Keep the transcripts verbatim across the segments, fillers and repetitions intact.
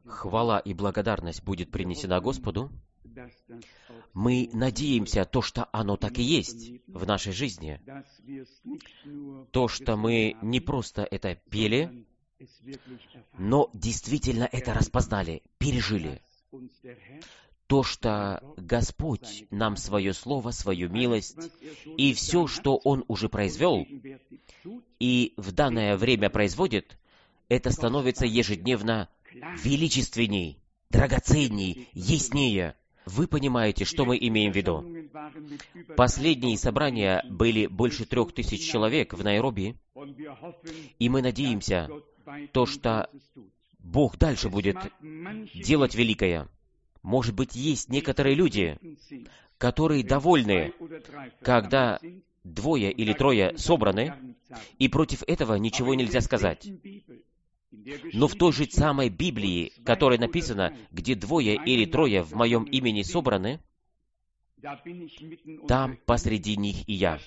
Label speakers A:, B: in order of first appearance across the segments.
A: хвала и благодарность будет принесена Господу, мы надеемся, то, что оно так и есть в нашей жизни, то, что мы не просто это пели, но действительно это распознали, пережили. То, что Господь нам свое слово, свою милость и все, что Он уже произвел и в данное время производит, это становится ежедневно величественней, драгоценней, яснее. Вы понимаете, что мы имеем в виду. Последние собрания были больше трех тысяч человек в Найроби, и мы надеемся, то, что Бог дальше будет делать великое. Может быть, есть некоторые люди, которые довольны, когда двое или трое собраны, и против этого ничего нельзя сказать. Но в той же самой Библии, которая написана, где двое или трое в моем имени собраны, там посреди них и я.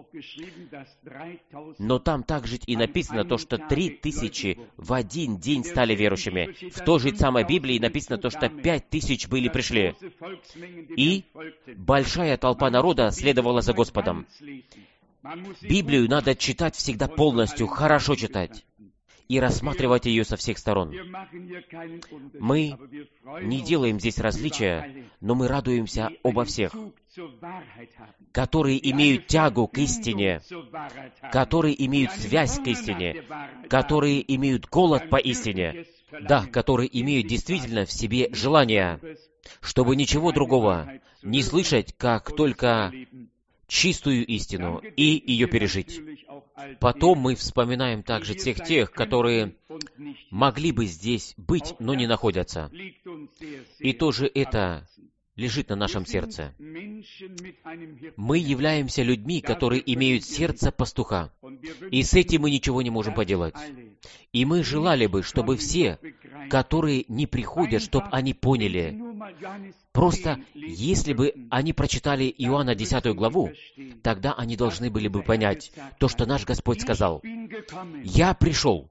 A: Но там также и написано то, что три тысячи в один день стали верующими. В той же самой Библии написано то, что пять тысяч были пришли. И большая толпа народа следовала за Господом. Библию надо читать всегда полностью, хорошо читать и рассматривать ее со всех сторон. Мы не делаем здесь различия, но мы радуемся обо всех, которые имеют тягу к истине, которые имеют связь к истине, которые имеют голод по истине, да, которые имеют действительно в себе желание, чтобы ничего другого не слышать, как только чистую истину и ее пережить. Потом мы вспоминаем также всех тех, которые могли бы здесь быть, но не находятся. И тоже это лежит на нашем сердце. Мы являемся людьми, которые имеют сердце пастуха, и с этим мы ничего не можем поделать. И мы желали бы, чтобы все, которые не приходят, чтобы они поняли. Просто, если бы они прочитали Иоанна десятую главу, тогда они должны были бы понять то, что наш Господь сказал. «Я пришел,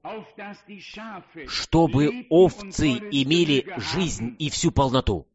A: чтобы овцы имели жизнь и всю полноту».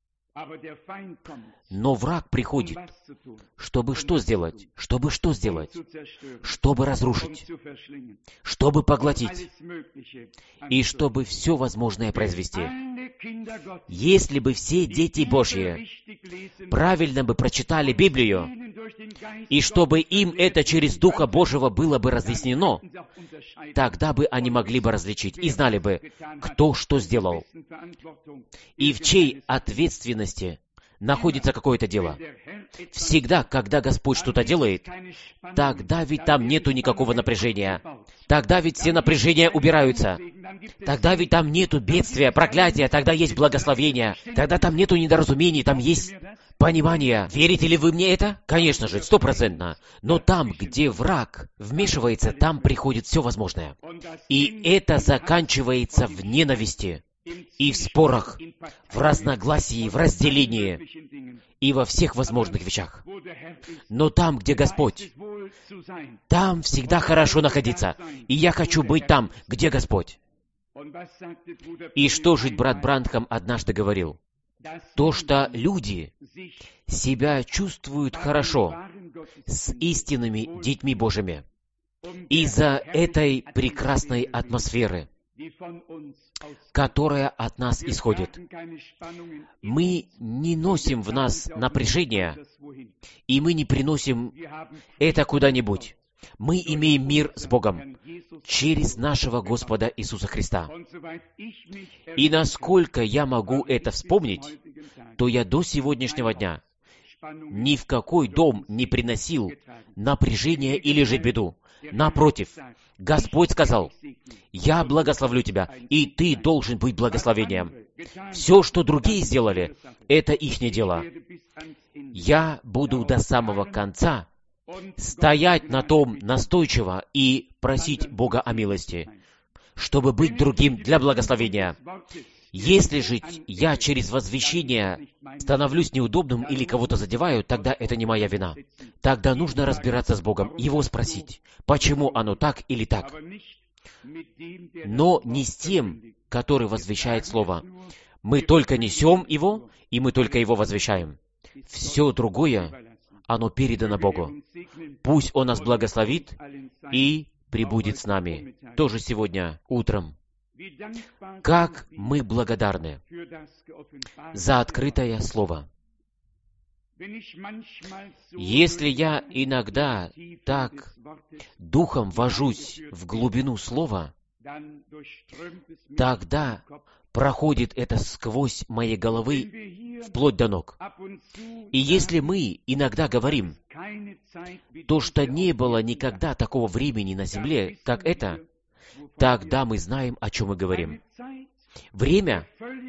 A: Но враг приходит, чтобы что сделать? Чтобы что сделать? Чтобы разрушить, чтобы поглотить, и чтобы все возможное произвести. Если бы все дети Божьи правильно бы прочитали Библию, и чтобы им это через Духа Божьего было бы разъяснено, тогда бы они могли бы различить и знали бы, кто что сделал, и в чьей ответственности находится какое-то дело. Всегда, когда Господь что-то делает, тогда ведь там нету никакого напряжения. Тогда ведь все напряжения убираются. Тогда ведь там нету бедствия, проклятия, тогда есть благословение. Тогда там нету недоразумений, там есть понимание. Верите ли вы мне это? Конечно же, стопроцентно. Но там, где враг вмешивается, там приходит все возможное. И это заканчивается в ненависти. И в спорах, в разногласии, в разделении, и во всех возможных вещах. Но там, где Господь, там всегда хорошо находиться. И я хочу быть там, где Господь. И что же брат Бранхам однажды говорил? То, что люди себя чувствуют хорошо с истинными детьми Божьими из-за этой прекрасной атмосферы, которая от нас исходит. Мы не носим в нас напряжение, и мы не приносим это куда-нибудь. Мы имеем мир с Богом через нашего Господа Иисуса Христа. И насколько я могу это вспомнить, то я до сегодняшнего дня ни в какой дом не приносил напряжения или же беду. Напротив, Господь сказал: «Я благословлю тебя, и ты должен быть благословением». Все, что другие сделали, это ихнее дело. Я буду до самого конца стоять на том настойчиво и просить Бога о милости, чтобы быть другим для благословения. Если же я через возвещение становлюсь неудобным или кого-то задеваю, тогда это не моя вина. Тогда нужно разбираться с Богом, Его спросить, почему оно так или так. Но не с тем, который возвещает Слово. Мы только несем его, и мы только его возвещаем. Все другое, оно передано Богу. Пусть Он нас благословит и пребудет с нами. Тоже сегодня утром. Как мы благодарны за открытое Слово. Если я иногда так духом вожусь в глубину Слова, тогда проходит это сквозь моей головы вплоть до ног. И если мы иногда говорим, то, что не было никогда такого времени на земле, как это, тогда мы знаем, о чем мы говорим. Время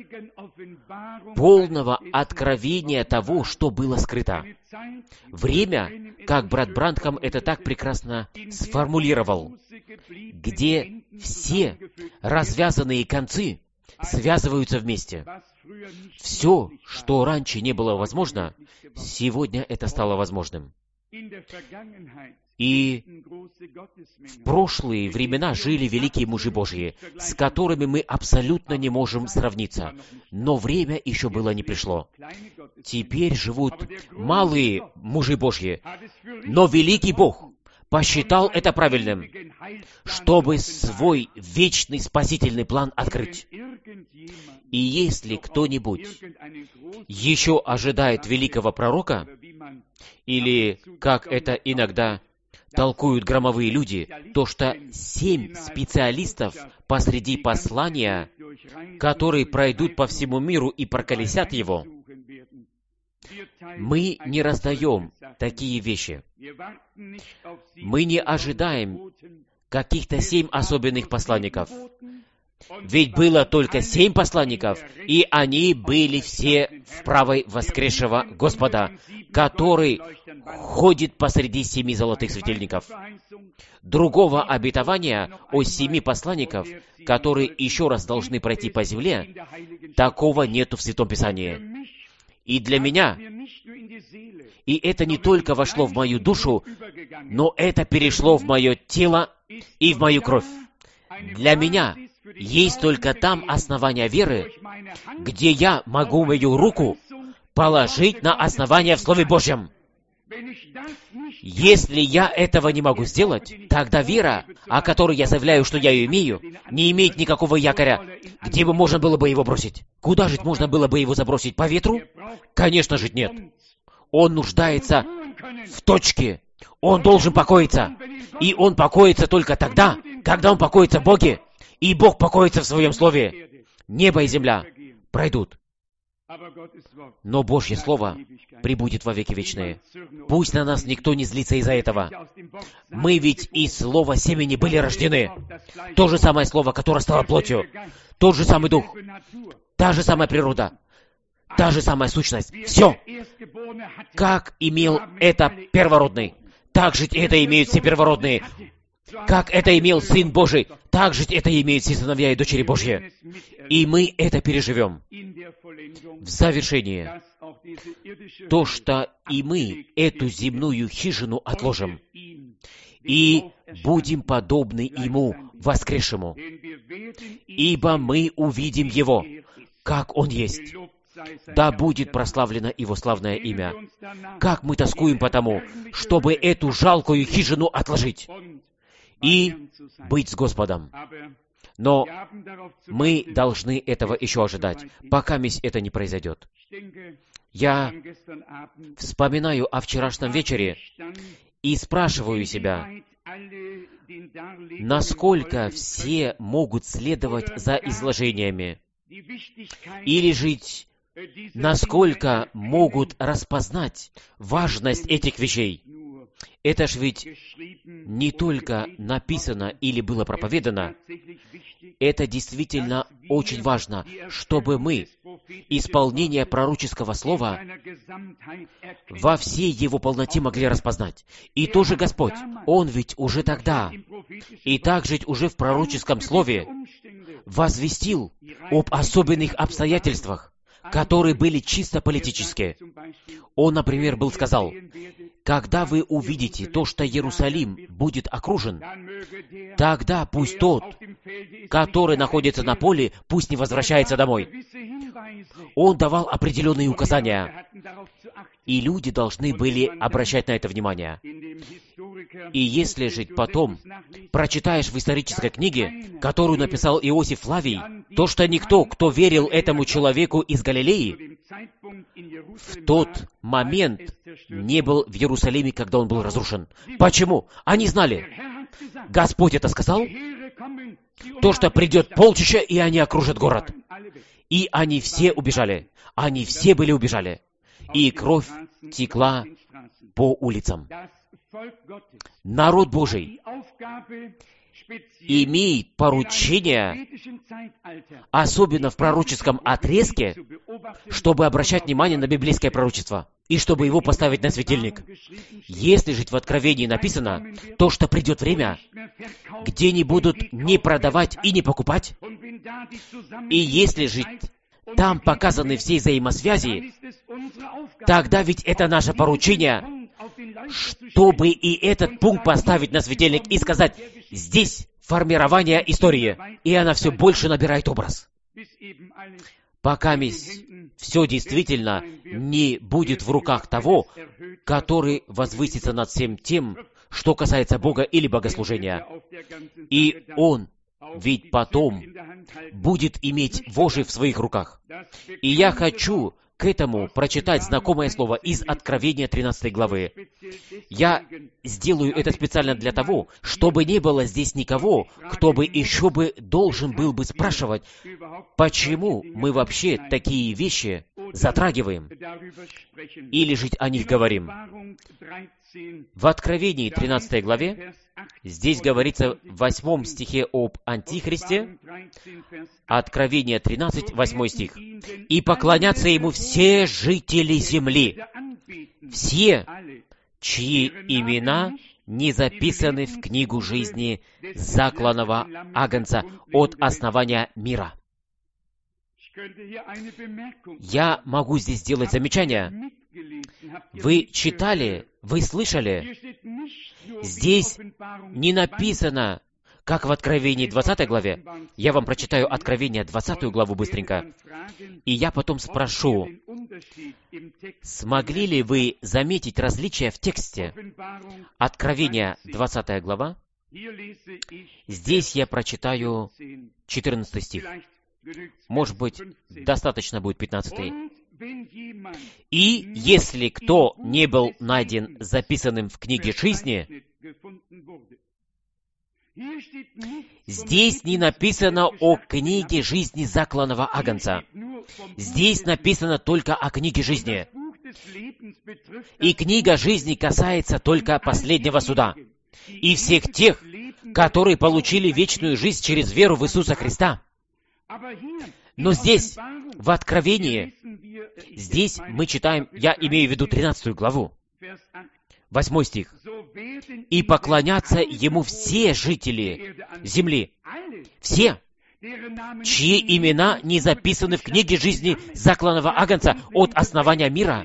A: полного откровения того, что было скрыто. Время, как брат Бранхам это так прекрасно сформулировал, где все развязанные концы связываются вместе. Все, что раньше не было возможно, сегодня это стало возможным. И в прошлые времена жили великие мужи Божьи, с которыми мы абсолютно не можем сравниться. Но время еще было не пришло. Теперь живут малые мужи Божьи. Но великий Бог посчитал это правильным, чтобы свой вечный спасительный план открыть. И если кто-нибудь еще ожидает великого пророка, или, как это иногда толкуют громовые люди, то что семь специалистов посреди послания, которые пройдут по всему миру и проколесят его, мы не раздаем такие вещи. Мы не ожидаем каких-то семь особенных посланников. Ведь было только семь посланников, и они были все в правой воскресшего Господа, который ходит посреди семи золотых светильников. Другого обетования о семи посланников, которые еще раз должны пройти по земле, такого нету в Святом Писании. И для меня, и это не только вошло в мою душу, но это перешло в мое тело и в мою кровь. Для меня есть только там основание веры, где я могу мою руку положить на основание в Слове Божьем. Если я этого не могу сделать, тогда вера, о которой я заявляю, что я ее имею, не имеет никакого якоря. Где бы можно было бы его бросить? Куда же можно было бы его забросить? По ветру? Конечно же нет. Он нуждается в точке. Он должен покоиться. И он покоится только тогда, когда он покоится в Боге. И Бог покоится в Своем Слове. Небо и земля пройдут. Но Божье Слово пребудет во веки вечные. Пусть на нас никто не злится из-за этого. Мы ведь из слова семени были рождены. То же самое Слово, которое стало плотью. Тот же самый Дух. Та же самая природа. Та же самая сущность. Все. Как имел это первородный, так же это имеют все первородные. Как это имел Сын Божий, так же это имеют все сыновья и дочери Божьи. И мы это переживем. В завершение, то, что и мы эту земную хижину отложим, и будем подобны Ему, воскресшему, ибо мы увидим Его, как Он есть. Да будет прославлено Его славное имя. Как мы тоскуем по тому, чтобы эту жалкую хижину отложить и быть с Господом. Но мы должны этого еще ожидать, пока месть это не произойдет. Я вспоминаю о вчерашнем вечере и спрашиваю себя, насколько все могут следовать за изложениями, или жить, насколько могут распознать важность этих вещей. Это ж ведь не только написано или было проповедано. Это действительно очень важно, чтобы мы исполнение пророческого слова во всей его полноте могли распознать. И тоже Господь, Он ведь уже тогда, и также уже в пророческом слове возвестил об особенных обстоятельствах, которые были чисто политические. Он, например, был сказал, когда вы увидите то, что Иерусалим будет окружен, тогда пусть тот, который находится на поле, пусть не возвращается домой. Он давал определенные указания, и люди должны были обращать на это внимание. И если же потом прочитаешь в исторической книге, которую написал Иосиф Флавий, то, что никто, кто верил этому человеку из Галилеи, в тот момент не был в Иерусалиме, когда он был разрушен. Почему? Они знали. Господь это сказал, то, что придет полчища, и они окружат город. И они все убежали. Они все были убежали. И кровь текла по улицам. Народ Божий имеет поручение, особенно в пророческом отрезке, чтобы обращать внимание на библейское пророчество и чтобы его поставить на светильник. Если же в Откровении написано то, что придет время, где не будут ни продавать и не покупать, и если же там показаны все взаимосвязи, тогда ведь это наше поручение, чтобы и этот пункт поставить на светильник и сказать, здесь формирование истории, и она все больше набирает образ. Пока все действительно не будет в руках того, который возвысится над всем тем, что касается Бога или богослужения. И Он ведь потом будет иметь вожжи в своих руках. И я хочу к этому прочитать знакомое слово из Откровения тринадцатой главы. Я сделаю это специально для того, чтобы не было здесь никого, кто бы еще бы должен был бы спрашивать, почему мы вообще такие вещи затрагиваем, или же о них говорим. В Откровении тринадцатой главе здесь говорится в восьмом стихе об Антихристе, Откровение тринадцать, восьмой стих. «И поклонятся ему все жители земли, все, чьи имена не записаны в книгу жизни закланного Агнца от основания мира». Я могу здесь сделать замечание. Вы читали, вы слышали, здесь не написано, как в Откровении двадцатой главе. Я вам прочитаю Откровение двадцатую главу быстренько. И я потом спрошу, смогли ли вы заметить различия в тексте? Откровение двадцатая глава. Здесь я прочитаю четырнадцатый стих. Может быть, достаточно будет пятнадцатый. «И если кто не был найден записанным в книге жизни», здесь не написано о книге жизни закланного Агнца. Здесь написано только о книге жизни. И книга жизни касается только последнего суда. И всех тех, которые получили вечную жизнь через веру в Иисуса Христа. Но здесь, в Откровении, здесь мы читаем, я имею в виду тринадцатую главу, восьмой стих. «И поклонятся ему все жители земли, все, чьи имена не записаны в книге жизни закланного Агнца от основания мира».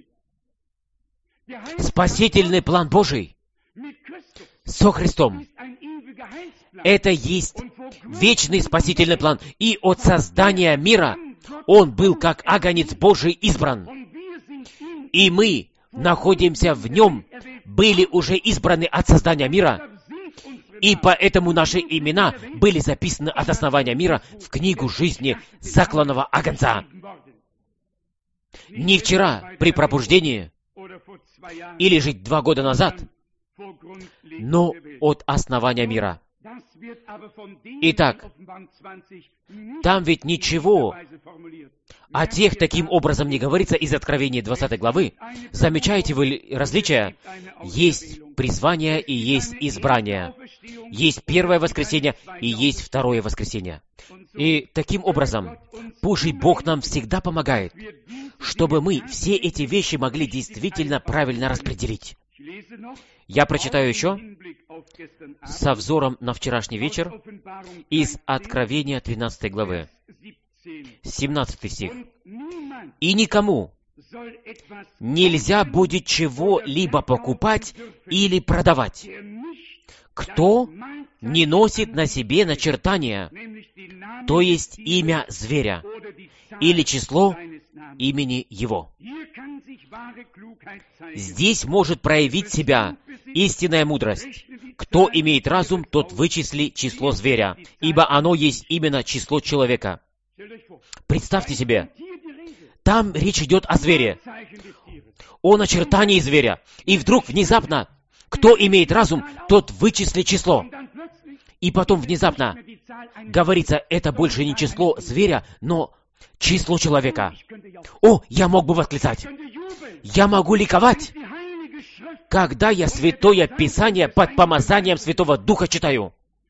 A: Спасительный план Божий со Христом. Это есть вечный спасительный план. И от создания мира Он был как агнец Божий избран. И мы находимся в Нем, были уже избраны от создания мира. И поэтому наши имена были записаны от основания мира в книгу жизни закланного Агнца. Не вчера при пробуждении, или же два года назад, но от основания мира. Итак, там ведь ничего о тех таким образом не говорится из Откровения двадцатой главы. Замечаете вы различия? Есть призвание и есть избрание. Есть первое воскресенье и есть второе воскресенье. И таким образом, Божий Бог нам всегда помогает, чтобы мы все эти вещи могли действительно правильно распределить. Я прочитаю еще со взором на вчерашний вечер из Откровения тринадцатой главы, семнадцатый стих. «И никому нельзя будет чего-либо покупать или продавать. Кто не носит на себе начертания, то есть имя зверя, или число имени его. Здесь может проявить себя истинная мудрость. Кто имеет разум, тот вычисли число зверя, ибо оно есть именно число человека. Представьте себе, там речь идет о звере, о начертании зверя, и вдруг внезапно, кто имеет разум, тот вычисли число. И потом внезапно говорится, это больше не число зверя, но число человека. О, я мог бы восклицать. Я могу ликовать, когда я Святое Писание под помазанием Святого Духа читаю.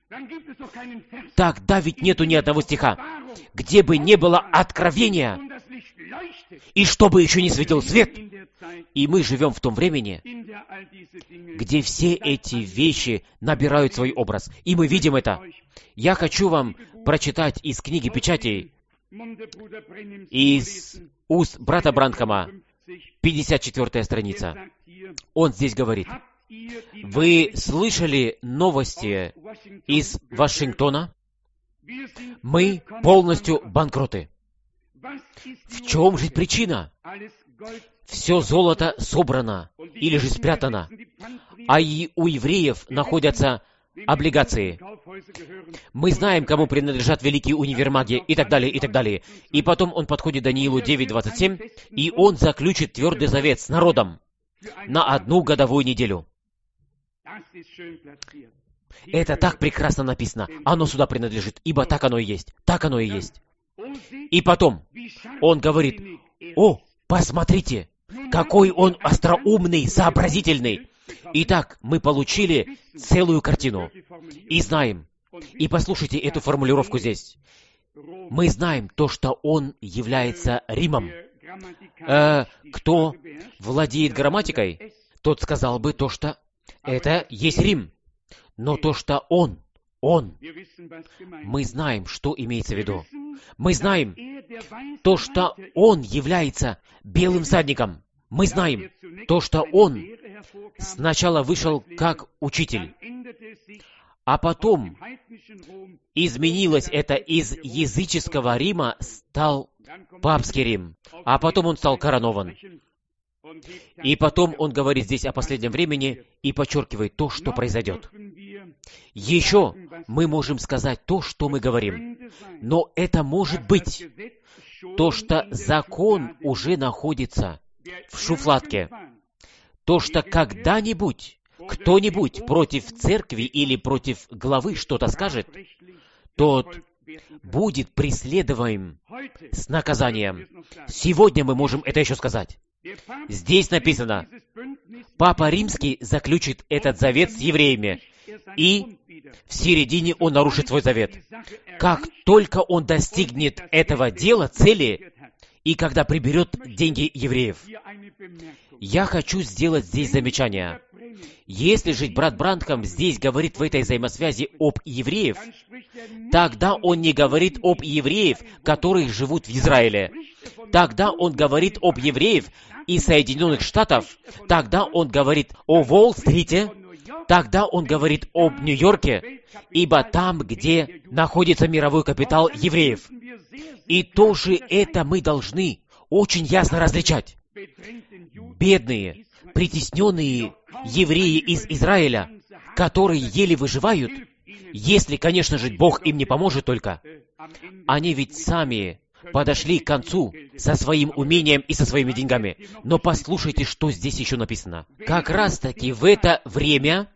A: Тогда ведь нету ни одного стиха, где бы не было откровения, и чтобы еще не светил свет. И мы живем в том времени, где все эти вещи набирают свой образ. И мы видим это. Я хочу вам прочитать из книги Печатей, из уст брата Бранхама, пятьдесят четвёртая страница. Он здесь говорит: «Вы слышали новости из Вашингтона? Мы полностью банкроты. В чем же причина? Все золото собрано или же спрятано, а и у евреев находятся облигации. Мы знаем, кому принадлежат великие универмаги и так далее, и так далее». И потом он подходит к Даниилу девять двадцать семь, и он заключит твердый завет с народом на одну годовую неделю. Это так прекрасно написано. Оно сюда принадлежит, ибо так оно и есть. Так оно и есть. И потом он говорит: «О, посмотрите, какой он остроумный, сообразительный». Итак, мы получили целую картину и знаем. И послушайте эту формулировку здесь. Мы знаем то, что он является Римом. Э, кто владеет грамматикой, тот сказал бы то, что это есть Рим. Но то, что он, он, мы знаем, что имеется в виду. Мы знаем то, что он является белым всадником. Мы знаем то, что он сначала вышел как учитель, а потом изменилось это: из языческого Рима стал папский Рим, а потом он стал коронован. И потом он говорит здесь о последнем времени и подчеркивает то, что произойдет. Еще мы можем сказать то, что мы говорим, но это может быть то, что закон уже находится в шуфлатке, то, что когда-нибудь кто-нибудь против церкви или против главы что-то скажет, тот будет преследуем с наказанием. Сегодня мы можем это еще сказать. Здесь написано: Папа Римский заключит этот завет с евреями, и в середине он нарушит свой завет. Как только он достигнет этого дела, цели, и когда приберет деньги евреев. Я хочу сделать здесь замечание. Если же брат Бранхам здесь говорит в этой взаимосвязи об евреев, тогда он не говорит об евреев, которые живут в Израиле. Тогда он говорит об евреев из Соединенных Штатов. Тогда он говорит о Уолл-стрите. Тогда он говорит об Нью-Йорке, ибо там, где находится мировой капитал евреев. И тоже это мы должны очень ясно различать. Бедные, притесненные евреи из Израиля, которые еле выживают, если, конечно же, Бог им не поможет только, они ведь сами подошли к концу со своим умением и со своими деньгами. Но послушайте, что здесь еще написано. Как раз-таки в это время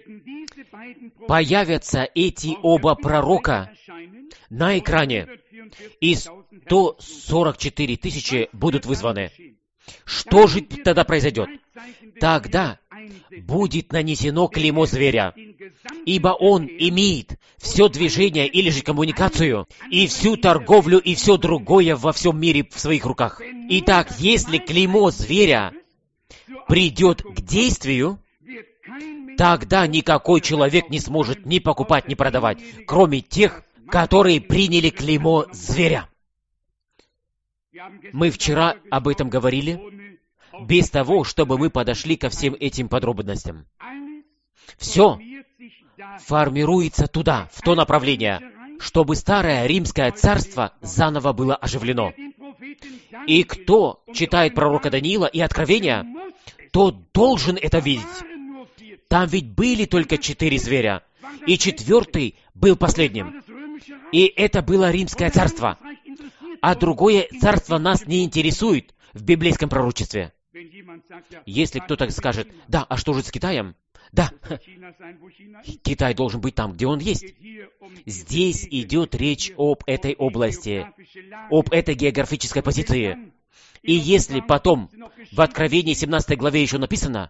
A: появятся эти оба пророка на экране, и сто сорок четыре тысячи будут вызваны. Что же тогда произойдет? Тогда будет нанесено клеймо зверя, ибо он имеет все движение или же коммуникацию, и всю торговлю, и все другое во всем мире в своих руках. Итак, если клеймо зверя придет к действию, тогда никакой человек не сможет ни покупать, ни продавать, кроме тех, которые приняли клеймо зверя. Мы вчера об этом говорили. без того, чтобы мы подошли ко всем этим подробностям. Все формируется туда, в то направление, чтобы старое римское царство заново было оживлено. И кто читает пророка Даниила и Откровения, тот должен это видеть. Там ведь были только четыре зверя, и четвертый был последним. И это было римское царство. А другое царство нас не интересует в библейском пророчестве. Если кто-то скажет: да, а что же с Китаем? Да, Китай должен быть там, где он есть. Здесь идет речь об этой области, об этой географической позиции. И если потом в Откровении семнадцатой главе еще написано: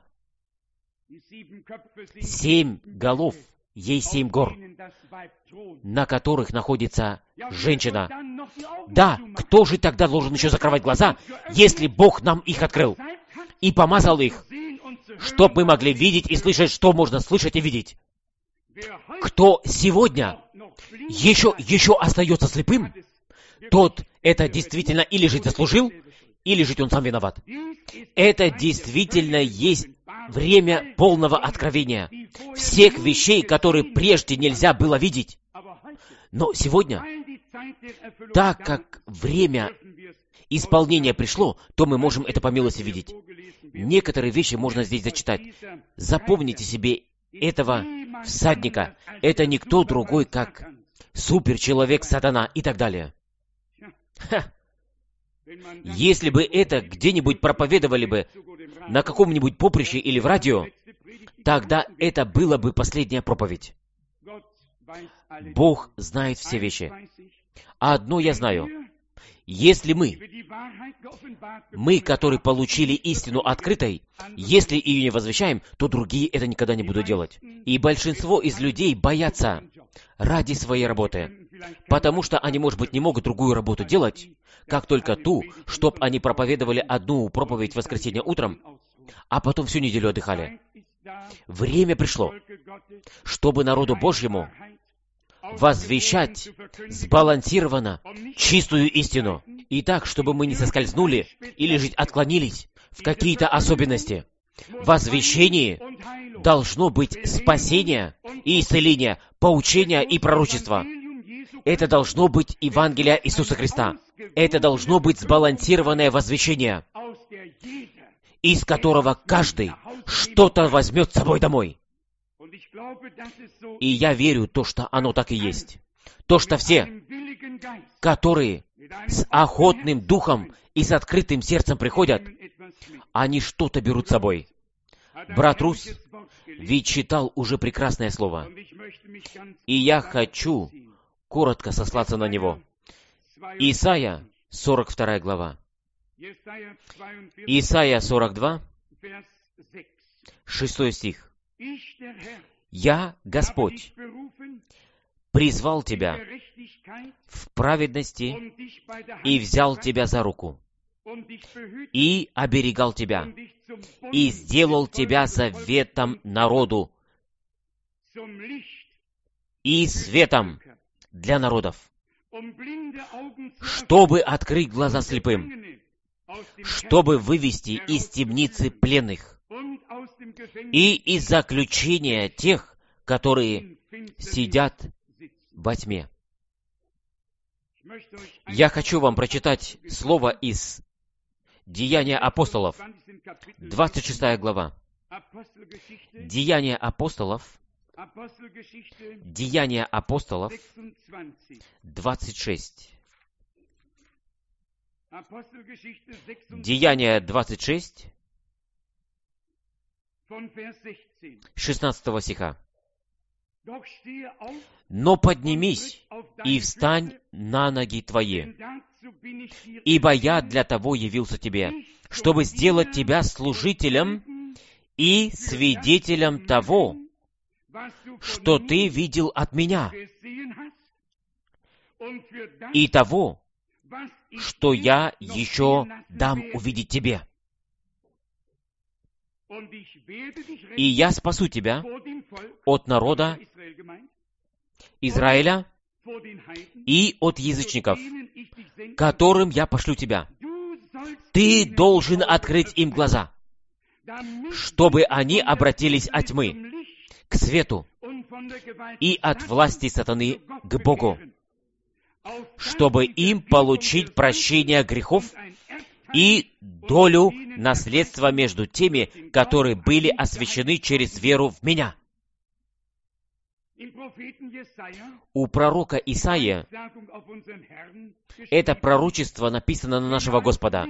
A: семь голов, есть семь гор, на которых находится женщина. Да, кто же тогда должен еще закрывать глаза, если Бог нам их открыл и помазал их, чтобы мы могли видеть и слышать, что можно слышать и видеть? Кто сегодня еще, еще остается слепым, тот это действительно или жить заслужил, или жить он сам виноват. Это действительно есть время полного откровения всех вещей, которые прежде нельзя было видеть. Но сегодня, так как время исполнения пришло, то мы можем это по милости видеть. Некоторые вещи можно здесь зачитать. Запомните себе этого всадника. Это никто другой, как суперчеловек сатана и так далее. Ха. Если бы это где-нибудь проповедовали бы на каком-нибудь поприще или в радио, тогда это было бы последняя проповедь. Бог знает все вещи. А одно я знаю. Если мы, мы, которые получили истину открытой, если ее не возвещаем, то другие это никогда не будут делать. И большинство из людей боятся ради своей работы, потому что они, может быть, не могут другую работу делать, как только ту, чтоб они проповедовали одну проповедь в воскресенье утром, а потом всю неделю отдыхали. Время пришло, чтобы народу Божьему возвещать сбалансированно чистую истину, и так, чтобы мы не соскользнули или же отклонились в какие-то особенности. В возвещении должно быть спасение и исцеление, поучение и пророчество. Это должно быть Евангелие Иисуса Христа. Это должно быть сбалансированное возвещение, из которого каждый что-то возьмет с собой домой. И я верю, то, что оно так и есть. То, что все, которые с охотным духом и с открытым сердцем приходят, они что-то берут с собой. Брат Рус ведь читал уже прекрасное слово. И я хочу коротко сослаться на него. Исайя, сорок вторая глава. Исайя сорок два, шестой стих. «Я, Господь, призвал тебя в праведности и взял тебя за руку, и оберегал тебя, и сделал тебя заветом народу и светом для народов, чтобы открыть глаза слепым, чтобы вывести из темницы пленных, и из заключения тех, которые сидят во тьме». Я хочу вам прочитать слово из Деяния апостолов, двадцать шестая глава. Деяния апостолов, Деяния апостолов, двадцать шесть. Деяния двадцать шесть, шестнадцатого стиха. «Но поднимись и встань на ноги твои, ибо я для того явился тебе, чтобы сделать тебя служителем и свидетелем того, что ты видел от меня, и того, что я еще дам увидеть тебе. И я спасу тебя от народа Израиля и от язычников, которым я пошлю тебя. Ты должен открыть им глаза, чтобы они обратились от тьмы к свету и от власти сатаны к Богу, чтобы им получить прощение грехов и долю наследства между теми, которые были освящены через веру в Меня. У пророка Исаия это пророчество написано на нашего Господа,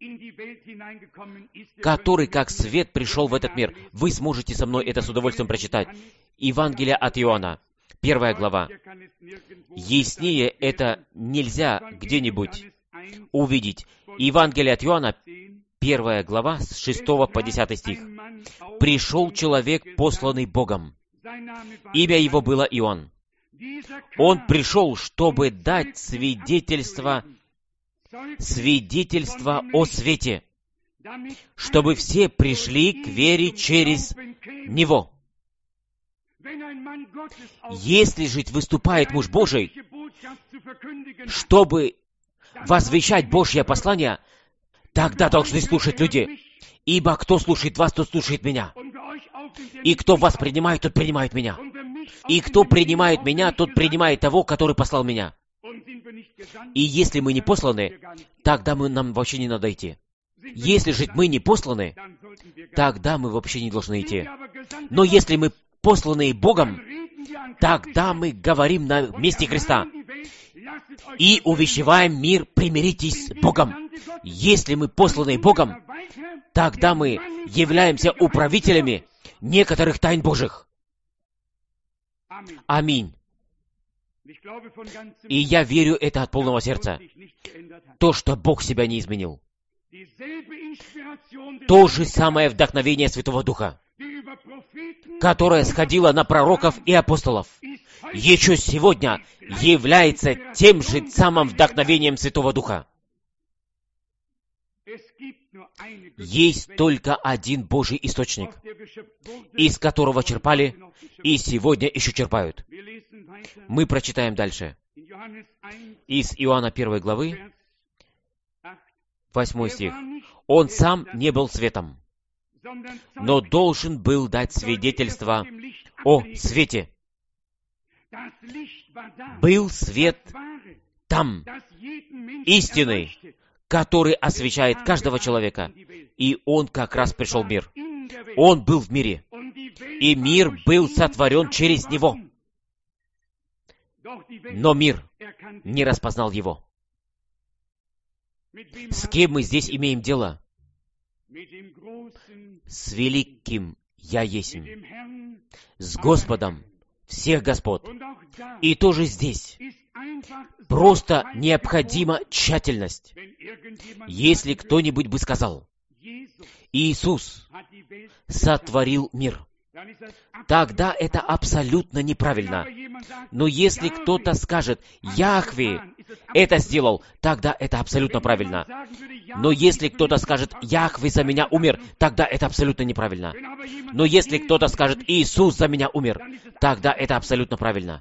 A: который как свет пришел в этот мир. Вы сможете со мной это с удовольствием прочитать. Евангелие от Иоанна, первая глава. Яснее это нельзя где-нибудь увидеть. Евангелие от Иоанна, первая глава, с шестого по десятый стих. «Пришел человек, посланный Богом. Имя его было Иоанн. Он пришел, чтобы дать свидетельство, свидетельство о свете, чтобы все пришли к вере через Него». Если же выступает муж Божий, чтобы возвещать Божье послание, тогда должны слушать люди. Ибо кто слушает вас, тот слушает меня. И кто вас принимает, тот принимает меня. И кто принимает меня, тот принимает того, который послал меня. И если мы не посланы, тогда мы, нам вообще не надо идти. Если же мы не посланы, тогда мы вообще не должны идти. Но если мы посланные Богом, тогда мы говорим на месте Христа и увещеваем мир: примиритесь с Богом. Если мы посланные Богом, тогда мы являемся управителями некоторых тайн Божьих. Аминь. И я верю это от полного сердца. То, что Бог себя не изменил. То же самое вдохновение Святого Духа, которое сходило на пророков и апостолов, еще сегодня является тем же самым вдохновением Святого Духа. Есть только один Божий источник, из которого черпали и сегодня еще черпают. Мы прочитаем дальше. Из Иоанна первой главы, восьмой стих. «Он сам не был светом, но должен был дать свидетельство о свете. Был свет там, истинный, который освещает каждого человека. И Он как раз пришел в мир. Он был в мире, и мир был сотворен через Него. Но мир не распознал Его». С кем мы здесь имеем дело? С великим Я Есмь, с Господом всех господ. И тоже здесь просто необходима тщательность. Если кто-нибудь бы сказал: Иисус сотворил мир, тогда это абсолютно неправильно. Но если кто-то скажет: Яхве это сделал, тогда это абсолютно правильно. Но если кто-то скажет: Яхве за меня умер, тогда это абсолютно неправильно. Но если кто-то скажет: Иисус за меня умер, тогда это абсолютно правильно.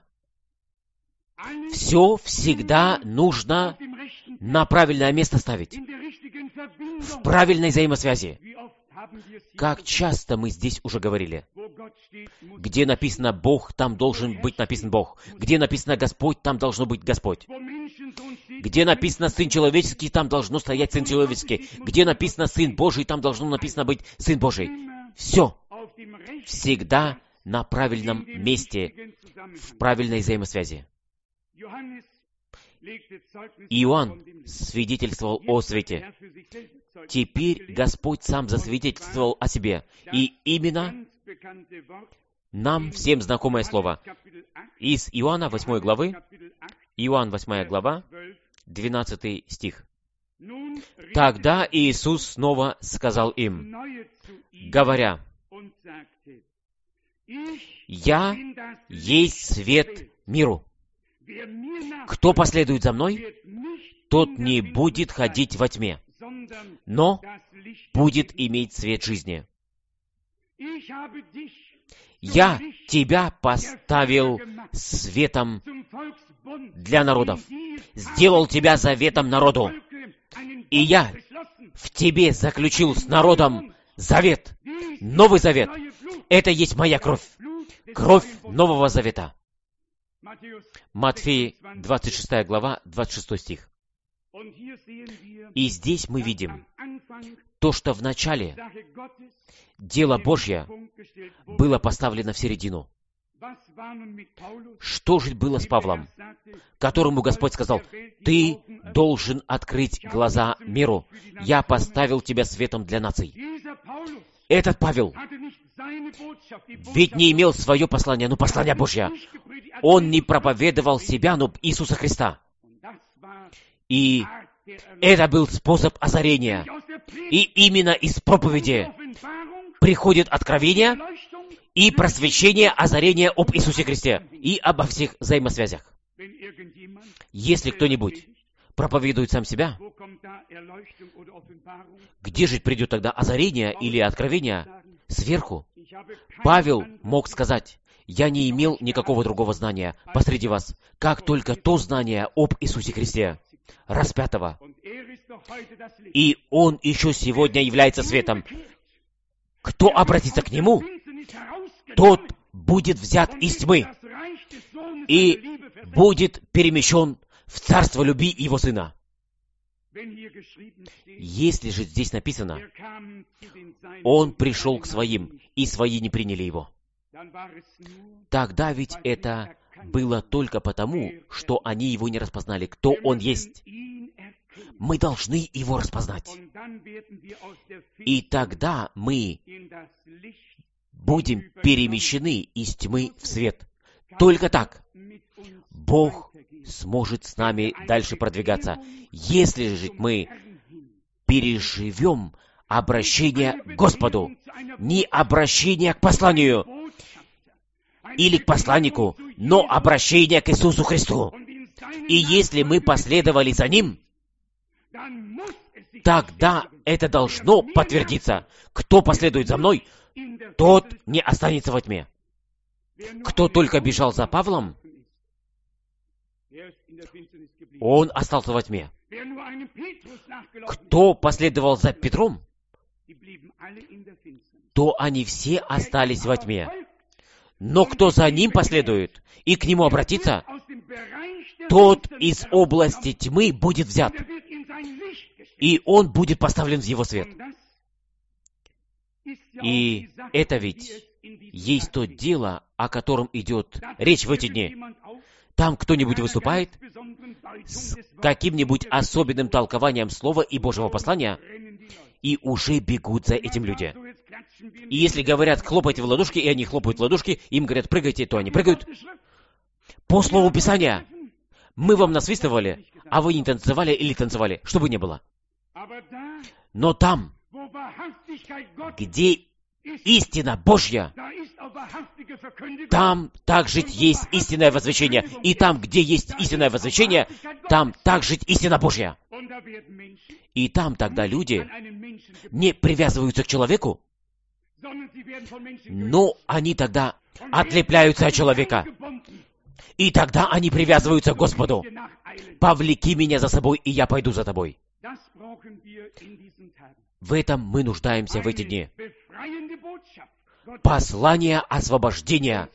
A: Все всегда нужно на правильное место ставить, в правильной взаимосвязи. Как часто мы здесь уже говорили. Где написано Бог, там должен быть написан Бог. Где написано Господь, там должно быть Господь. Где написано Сын Человеческий, там должно стоять Сын Человеческий. Где написано Сын Божий, там должно написано быть Сын Божий. Все всегда на правильном месте, в правильной взаимосвязи. Иоанн свидетельствовал о свете. Теперь Господь сам засвидетельствовал о себе. И именно нам всем знакомое слово. Из Иоанна восьмой главы, Иоанн восьмая глава, двенадцатый стих. «Тогда Иисус снова сказал им, говоря: Я есть свет миру. Кто последует за мной, тот не будет ходить во тьме, но будет иметь свет жизни. Я тебя поставил светом для народов, сделал тебя заветом народу, и я в тебе заключил с народом завет, Новый Завет. Это есть моя кровь, кровь Нового Завета. Матфея, двадцать шестая глава, двадцать шестой стих. И здесь мы видим то, что в начале дело Божье было поставлено в середину. Что же было с Павлом, которому Господь сказал: «Ты должен открыть глаза миру. Я поставил тебя светом для наций». Этот Павел ведь не имел свое послание, но послание Божье. Он не проповедовал себя, но Иисуса Христа. И это был способ озарения. И именно из проповеди приходит откровение и просвещение, озарение об Иисусе Христе и обо всех взаимосвязях. Если кто-нибудь проповедует сам себя, где же придет тогда озарение или откровение? Сверху. Павел мог сказать: «Я не имел никакого другого знания посреди вас, как только то знание об Иисусе Христе, распятого». И он еще сегодня является светом. Кто обратится к нему, тот будет взят из тьмы и будет перемещен в царство любви Его Сына. Если же здесь написано: «Он пришел к своим, и свои не приняли Его», тогда ведь это было только потому, что они Его не распознали, кто Он есть. Мы должны Его распознать. И тогда мы будем перемещены из тьмы в свет. Только так Бог сможет с нами дальше продвигаться. Если же мы переживем обращение к Господу, не обращение к посланию или к посланнику, но обращение к Иисусу Христу. И если мы последовали за Ним, тогда это должно подтвердиться. Кто последует за мной, тот не останется во тьме. Кто только бежал за Павлом, он остался во тьме. Кто последовал за Петром, то они все остались во тьме. Но кто за ним последует и к нему обратится, тот из области тьмы будет взят, и он будет поставлен в его свет. И это ведь есть то дело, о котором идет речь в эти дни. Там кто-нибудь выступает с каким-нибудь особенным толкованием слова и Божьего послания, и уже бегут за этим люди. И если говорят: хлопайте в ладошки, и они хлопают в ладошки, им говорят: прыгайте, то они прыгают. По слову Писания, мы вам насвистывали, а вы не танцевали или танцевали, что бы ни было. Но там, где истина Божья, там также есть истинное возвещение. И там, где есть истинное возвещение, там также истина Божья. И там тогда люди не привязываются к человеку, но они тогда отлепляются от человека. И тогда они привязываются к Господу. «Повлеки меня за собой, и я пойду за тобой». В этом мы нуждаемся в эти дни. Послание освобождения,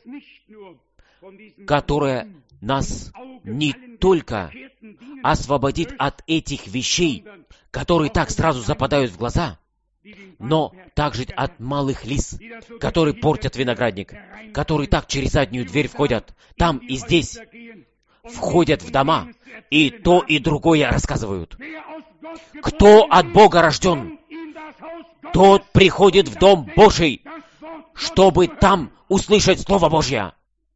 A: которое нас не только освободит от этих вещей, которые так сразу западают в глаза, но также от малых лис, которые портят виноградник, которые так через заднюю дверь входят, там и здесь, входят в дома, и то, и другое рассказывают. Кто от Бога рожден, тот приходит в Дом Божий, чтобы там услышать Слово Божье.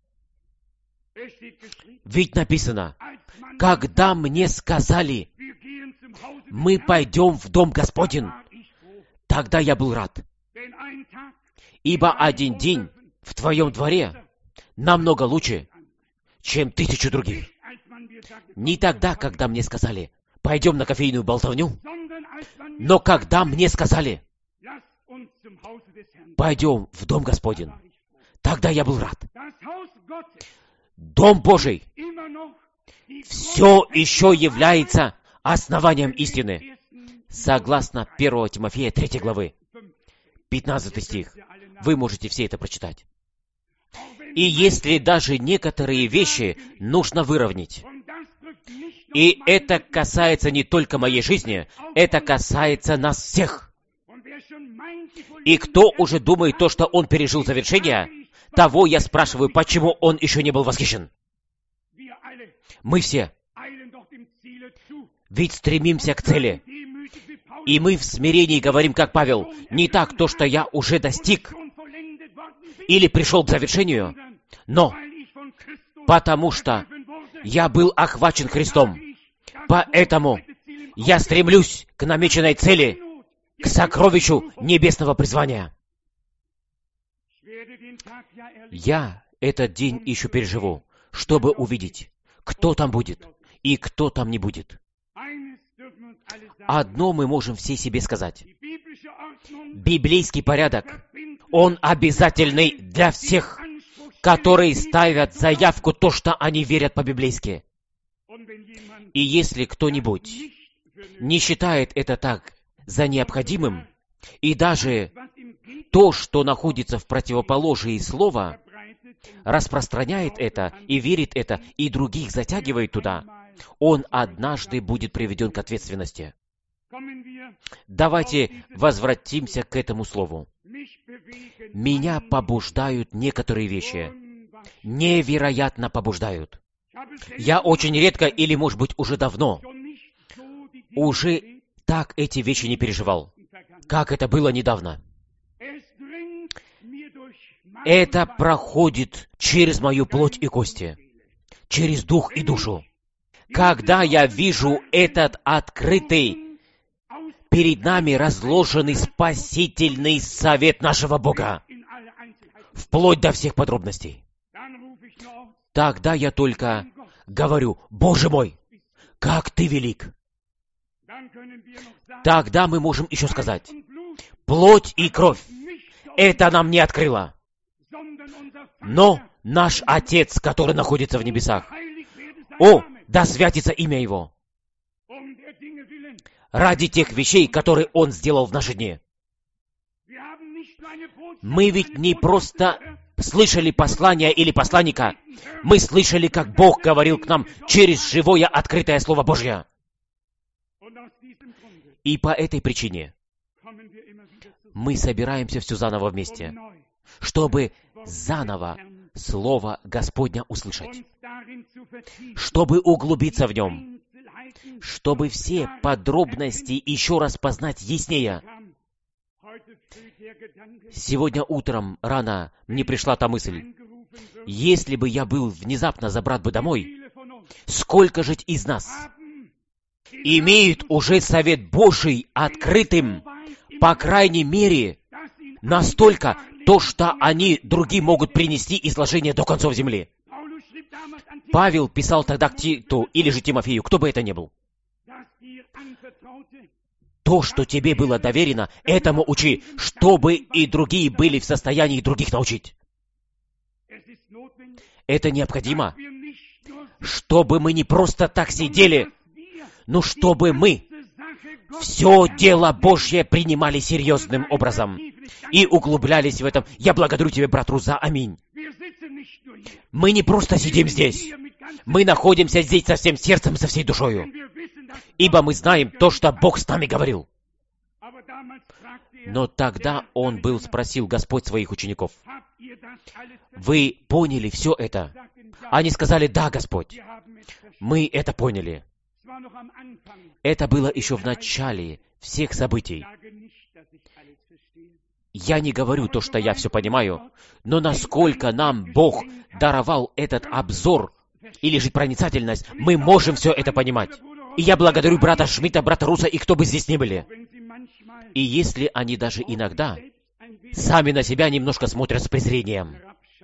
A: Ведь написано: когда мне сказали: мы пойдем в Дом Господень, тогда я был рад. Ибо один день в твоем дворе намного лучше, чем тысячу других. Не тогда, когда мне сказали: пойдем на кофейную болтовню, но когда мне сказали: пойдем в Дом Господень, тогда я был рад. Дом Божий все еще является основанием истины. согласно первого Тимофея третьей главы, пятнадцатый стих. Вы можете все это прочитать. И если даже некоторые вещи нужно выровнять, и это касается не только моей жизни, это касается нас всех. И кто уже думает то, что он пережил завершение, того я спрашиваю, почему он еще не был восхищен. Мы все. Ведь стремимся к цели. И мы в смирении говорим, как Павел, не так то, что я уже достиг или пришел к завершению, но потому что я был охвачен Христом. Поэтому я стремлюсь к намеченной цели, к сокровищу небесного призвания. Я этот день еще переживу, чтобы увидеть, кто там будет и кто там не будет. Одно мы можем все себе сказать. Библейский порядок, он обязательный для всех, которые ставят заявку то, что они верят по-библейски. И если кто-нибудь не считает это так за необходимым, и даже то, что находится в противоположии слова, распространяет это и верит это, и других затягивает туда, он однажды будет приведен к ответственности. Давайте возвратимся к этому слову. Меня побуждают некоторые вещи. Невероятно побуждают. Я очень редко, или, может быть, уже давно, уже так эти вещи не переживал, как это было недавно. Это проходит через мою плоть и кости, через дух и душу. Когда я вижу этот открытый, перед нами разложенный спасительный совет нашего Бога, вплоть до всех подробностей, тогда я только говорю, Боже мой, как Ты велик. Тогда мы можем еще сказать, плоть и кровь, это нам не открыло, но наш Отец, который находится в небесах, о, да святится имя Его, ради тех вещей, которые Он сделал в наши дни. Мы ведь не просто слышали послание или посланника, мы слышали, как Бог говорил к нам через живое открытое Слово Божье. И по этой причине мы собираемся все заново вместе, чтобы заново Слово Господня услышать, чтобы углубиться в нем, чтобы все подробности еще раз познать яснее. Сегодня утром рано мне пришла та мысль, если бы я был внезапно забрат бы домой, сколько же из нас имеют уже совет Божий открытым, по крайней мере, настолько, то, что они другим могут принести изложение до концов земли. Павел писал тогда к Титу или же Тимофею, кто бы это ни был. То, что тебе было доверено, этому учи, чтобы и другие были в состоянии других научить. Это необходимо, чтобы мы не просто так сидели, но чтобы мы все дело Божье принимали серьезным образом и углублялись в этом. Я благодарю Тебя, брат Ру, за аминь. Мы не просто сидим здесь. Мы находимся здесь со всем сердцем, со всей душою. Ибо мы знаем то, что Бог с нами говорил. Но тогда Он был спросил Господь своих учеников, вы поняли все это? Они сказали, да, Господь, мы это поняли. Это было еще в начале всех событий. Я не говорю то, что я все понимаю, но насколько нам Бог даровал этот обзор или же проницательность, мы можем все это понимать. И я благодарю брата Шмидта, брата Руса и кто бы здесь ни были. И если они даже иногда сами на себя немножко смотрят с презрением,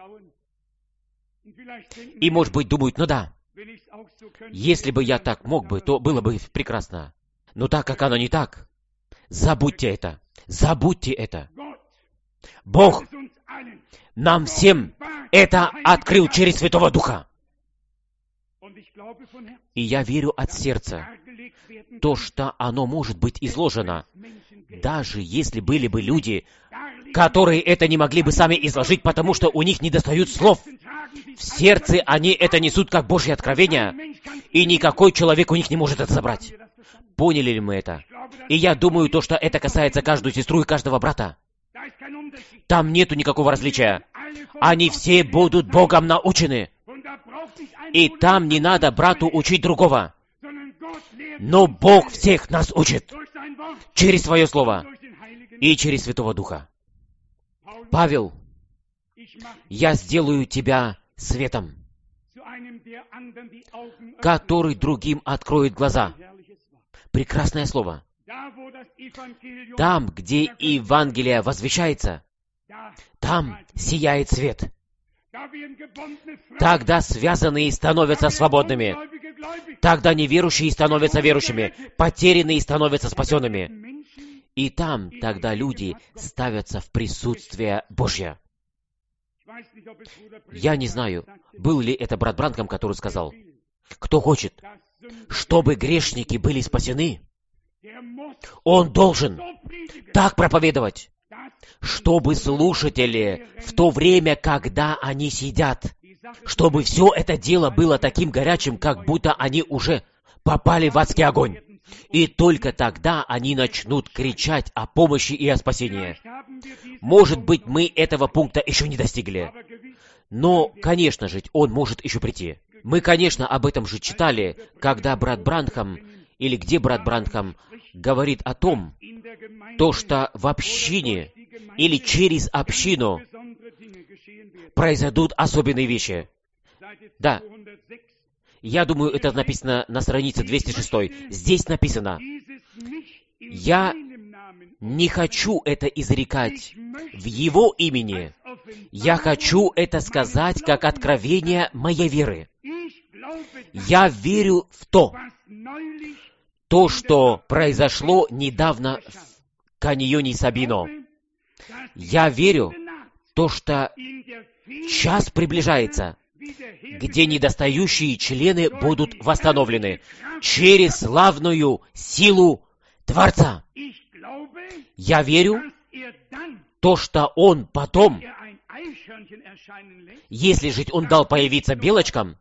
A: и, может быть, думают, ну да, если бы я так мог бы, то было бы прекрасно. Но так как оно не так, забудьте это, забудьте это. Бог нам всем это открыл через Святого Духа. И я верю от сердца, то, что оно может быть изложено, даже если были бы люди, которые это не могли бы сами изложить, потому что у них недостают слов. В сердце они это несут как Божье откровение, и никакой человек у них не может это забрать. Поняли ли мы это? И я думаю, то, что это касается каждую сестру и каждого брата. Там нету никакого различия. Они все будут Богом научены. И там не надо брату учить другого. Но Бог всех нас учит через Свое Слово и через Святого Духа. Павел, я сделаю тебя светом, который другим откроет глаза. Прекрасное слово. Там, где Евангелие возвещается, там сияет свет. Тогда связанные становятся свободными. Тогда неверующие становятся верующими, потерянные становятся спасенными. И там тогда люди ставятся в присутствие Божье. Я не знаю, был ли это брат Бранкам, который сказал, кто хочет, чтобы грешники были спасены, он должен так проповедовать, чтобы слушатели в то время, когда они сидят, чтобы все это дело было таким горячим, как будто они уже попали в адский огонь. И только тогда они начнут кричать о помощи и о спасении. Может быть, мы этого пункта еще не достигли. Но, конечно же, он может еще прийти. Мы, конечно, об этом же читали, когда брат Бранхам, или где брат Бранхам говорит о том, то, что в общине или через общину произойдут особенные вещи. Да. Я думаю, это написано на странице двести шесть. Здесь написано, «Я не хочу это изрекать в Его имени. Я хочу это сказать как откровение моей веры. Я верю в то, то, что произошло недавно в каньоне Сабино. Я верю в то, что час приближается, где недостающие члены будут восстановлены через славную силу Творца. Я верю то, что Он потом, если же Он дал появиться белочкам,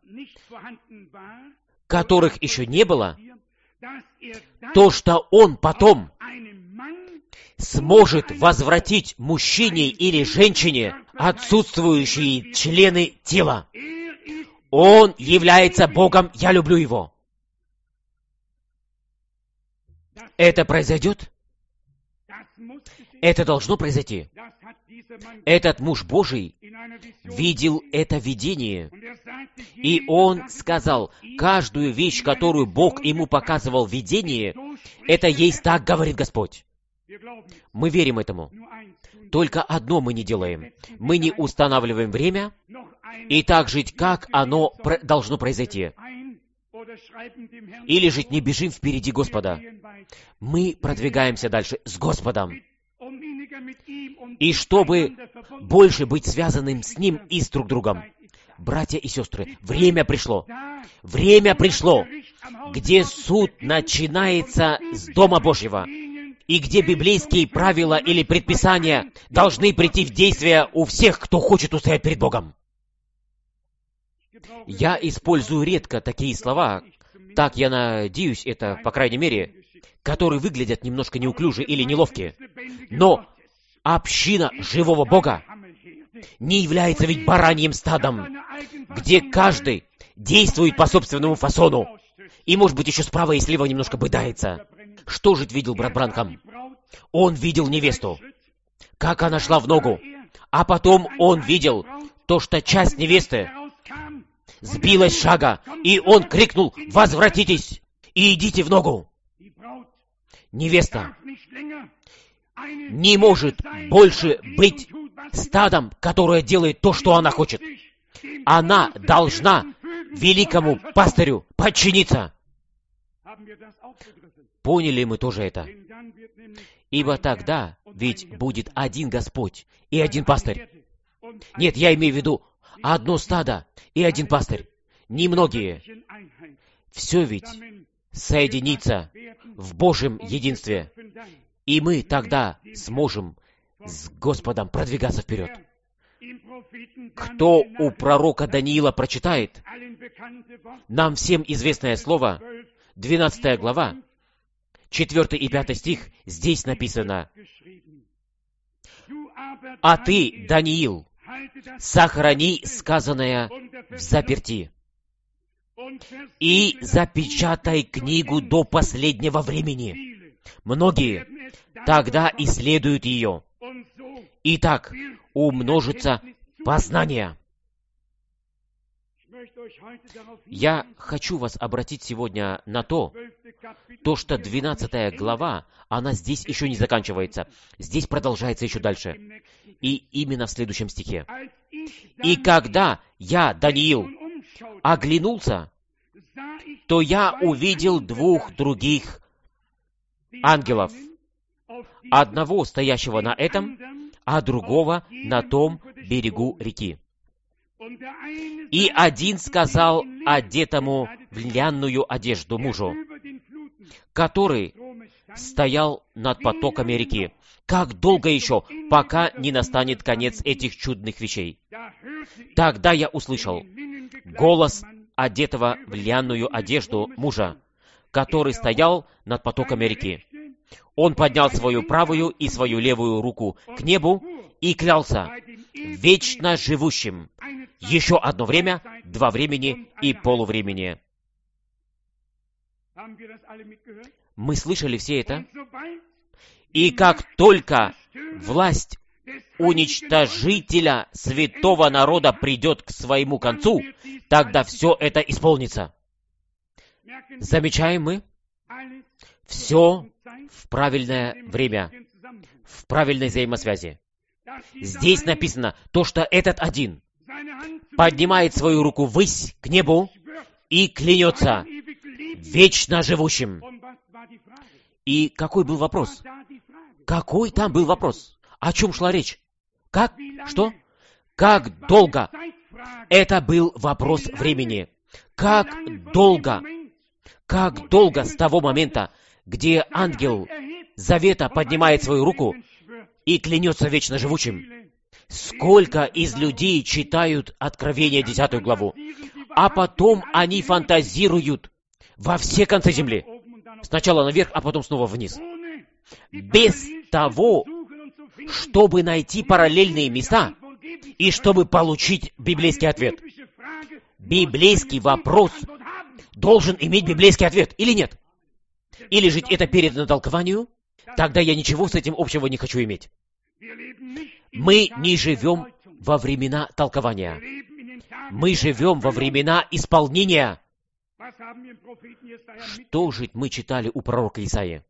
A: которых еще не было, то, что Он потом сможет возвратить мужчине или женщине отсутствующие члены тела. Он является Богом, я люблю Его. Это произойдет? Это должно произойти. Этот муж Божий видел это видение, и он сказал, каждую вещь, которую Бог ему показывал в видении, это есть так, говорит Господь. Мы верим этому. Только одно мы не делаем. Мы не устанавливаем время, и так жить, как оно про- должно произойти. Или жить не бежим впереди Господа. Мы продвигаемся дальше с Господом. И чтобы больше быть связанным с Ним и с друг другом. Братья и сестры, время пришло. Время пришло, где суд начинается с Дома Божьего, и где библейские правила или предписания должны прийти в действие у всех, кто хочет устоять перед Богом. Я использую редко такие слова, так я надеюсь, это, по крайней мере, которые выглядят немножко неуклюже или неловкие. Но община живого Бога не является ведь бараньим стадом, где каждый действует по собственному фасону, и, может быть, еще справа и слева немножко быдается. Что же видел брат Бранхам? Он видел невесту, как она шла в ногу, а потом он видел то, что часть невесты сбилась с шага, и он крикнул: «Возвратитесь и идите в ногу!» Невеста не может больше быть стадом, которое делает то, что она хочет. Она должна великому пастырю подчиниться. Поняли мы тоже это? Ибо тогда ведь будет один Господь и один пастырь. Нет, я имею в виду одно стадо и один пастырь. Немногие. Все ведь соединиться в Божьем единстве, и мы тогда сможем с Господом продвигаться вперед. Кто у пророка Даниила прочитает, нам всем известное слово, двенадцатая глава, четвёртый и пятый стих, здесь написано: «А ты, Даниил, сохрани сказанное в заперти и запечатай книгу до последнего времени. Многие тогда исследуют ее, и так умножится познание». Я хочу вас обратить сегодня на то, то, что двенадцатая глава, она здесь еще не заканчивается. Здесь продолжается еще дальше. И именно в следующем стихе. «И когда я, Даниил, оглянулся, то я увидел двух других ангелов, одного стоящего на этом, а другого на том берегу реки. И один сказал одетому в льняную одежду мужу, который стоял над потоками реки: как долго еще, пока не настанет конец этих чудных вещей? Тогда я услышал голос одетого в льняную одежду мужа, который стоял над потоками реки. Он поднял свою правую и свою левую руку к небу и клялся вечно живущим: еще одно время, два времени и полувремени». Мы слышали все это? И как только власть уничтожителя святого народа придет к своему концу, тогда все это исполнится. Замечаем мы? Все в правильное время, в правильной взаимосвязи. Здесь написано то, что этот один поднимает свою руку ввысь к небу и клянется вечно живущим. И какой был вопрос? Какой там был вопрос? О чем шла речь? Как? Что? Как долго? Это был вопрос времени. Как долго? Как долго с того момента, где ангел завета поднимает свою руку и клянется вечно живучим? Сколько из людей читают Откровение десятую главу, а потом они фантазируют во все концы земли. Сначала наверх, а потом снова вниз. Без того, чтобы найти параллельные места и чтобы получить библейский ответ. Библейский вопрос должен иметь библейский ответ, или нет? Или же это передано толкованию? Тогда я ничего с этим общего не хочу иметь. Мы не живем во времена толкования. Мы живем во времена исполнения. Что же мы читали у пророка Исаии?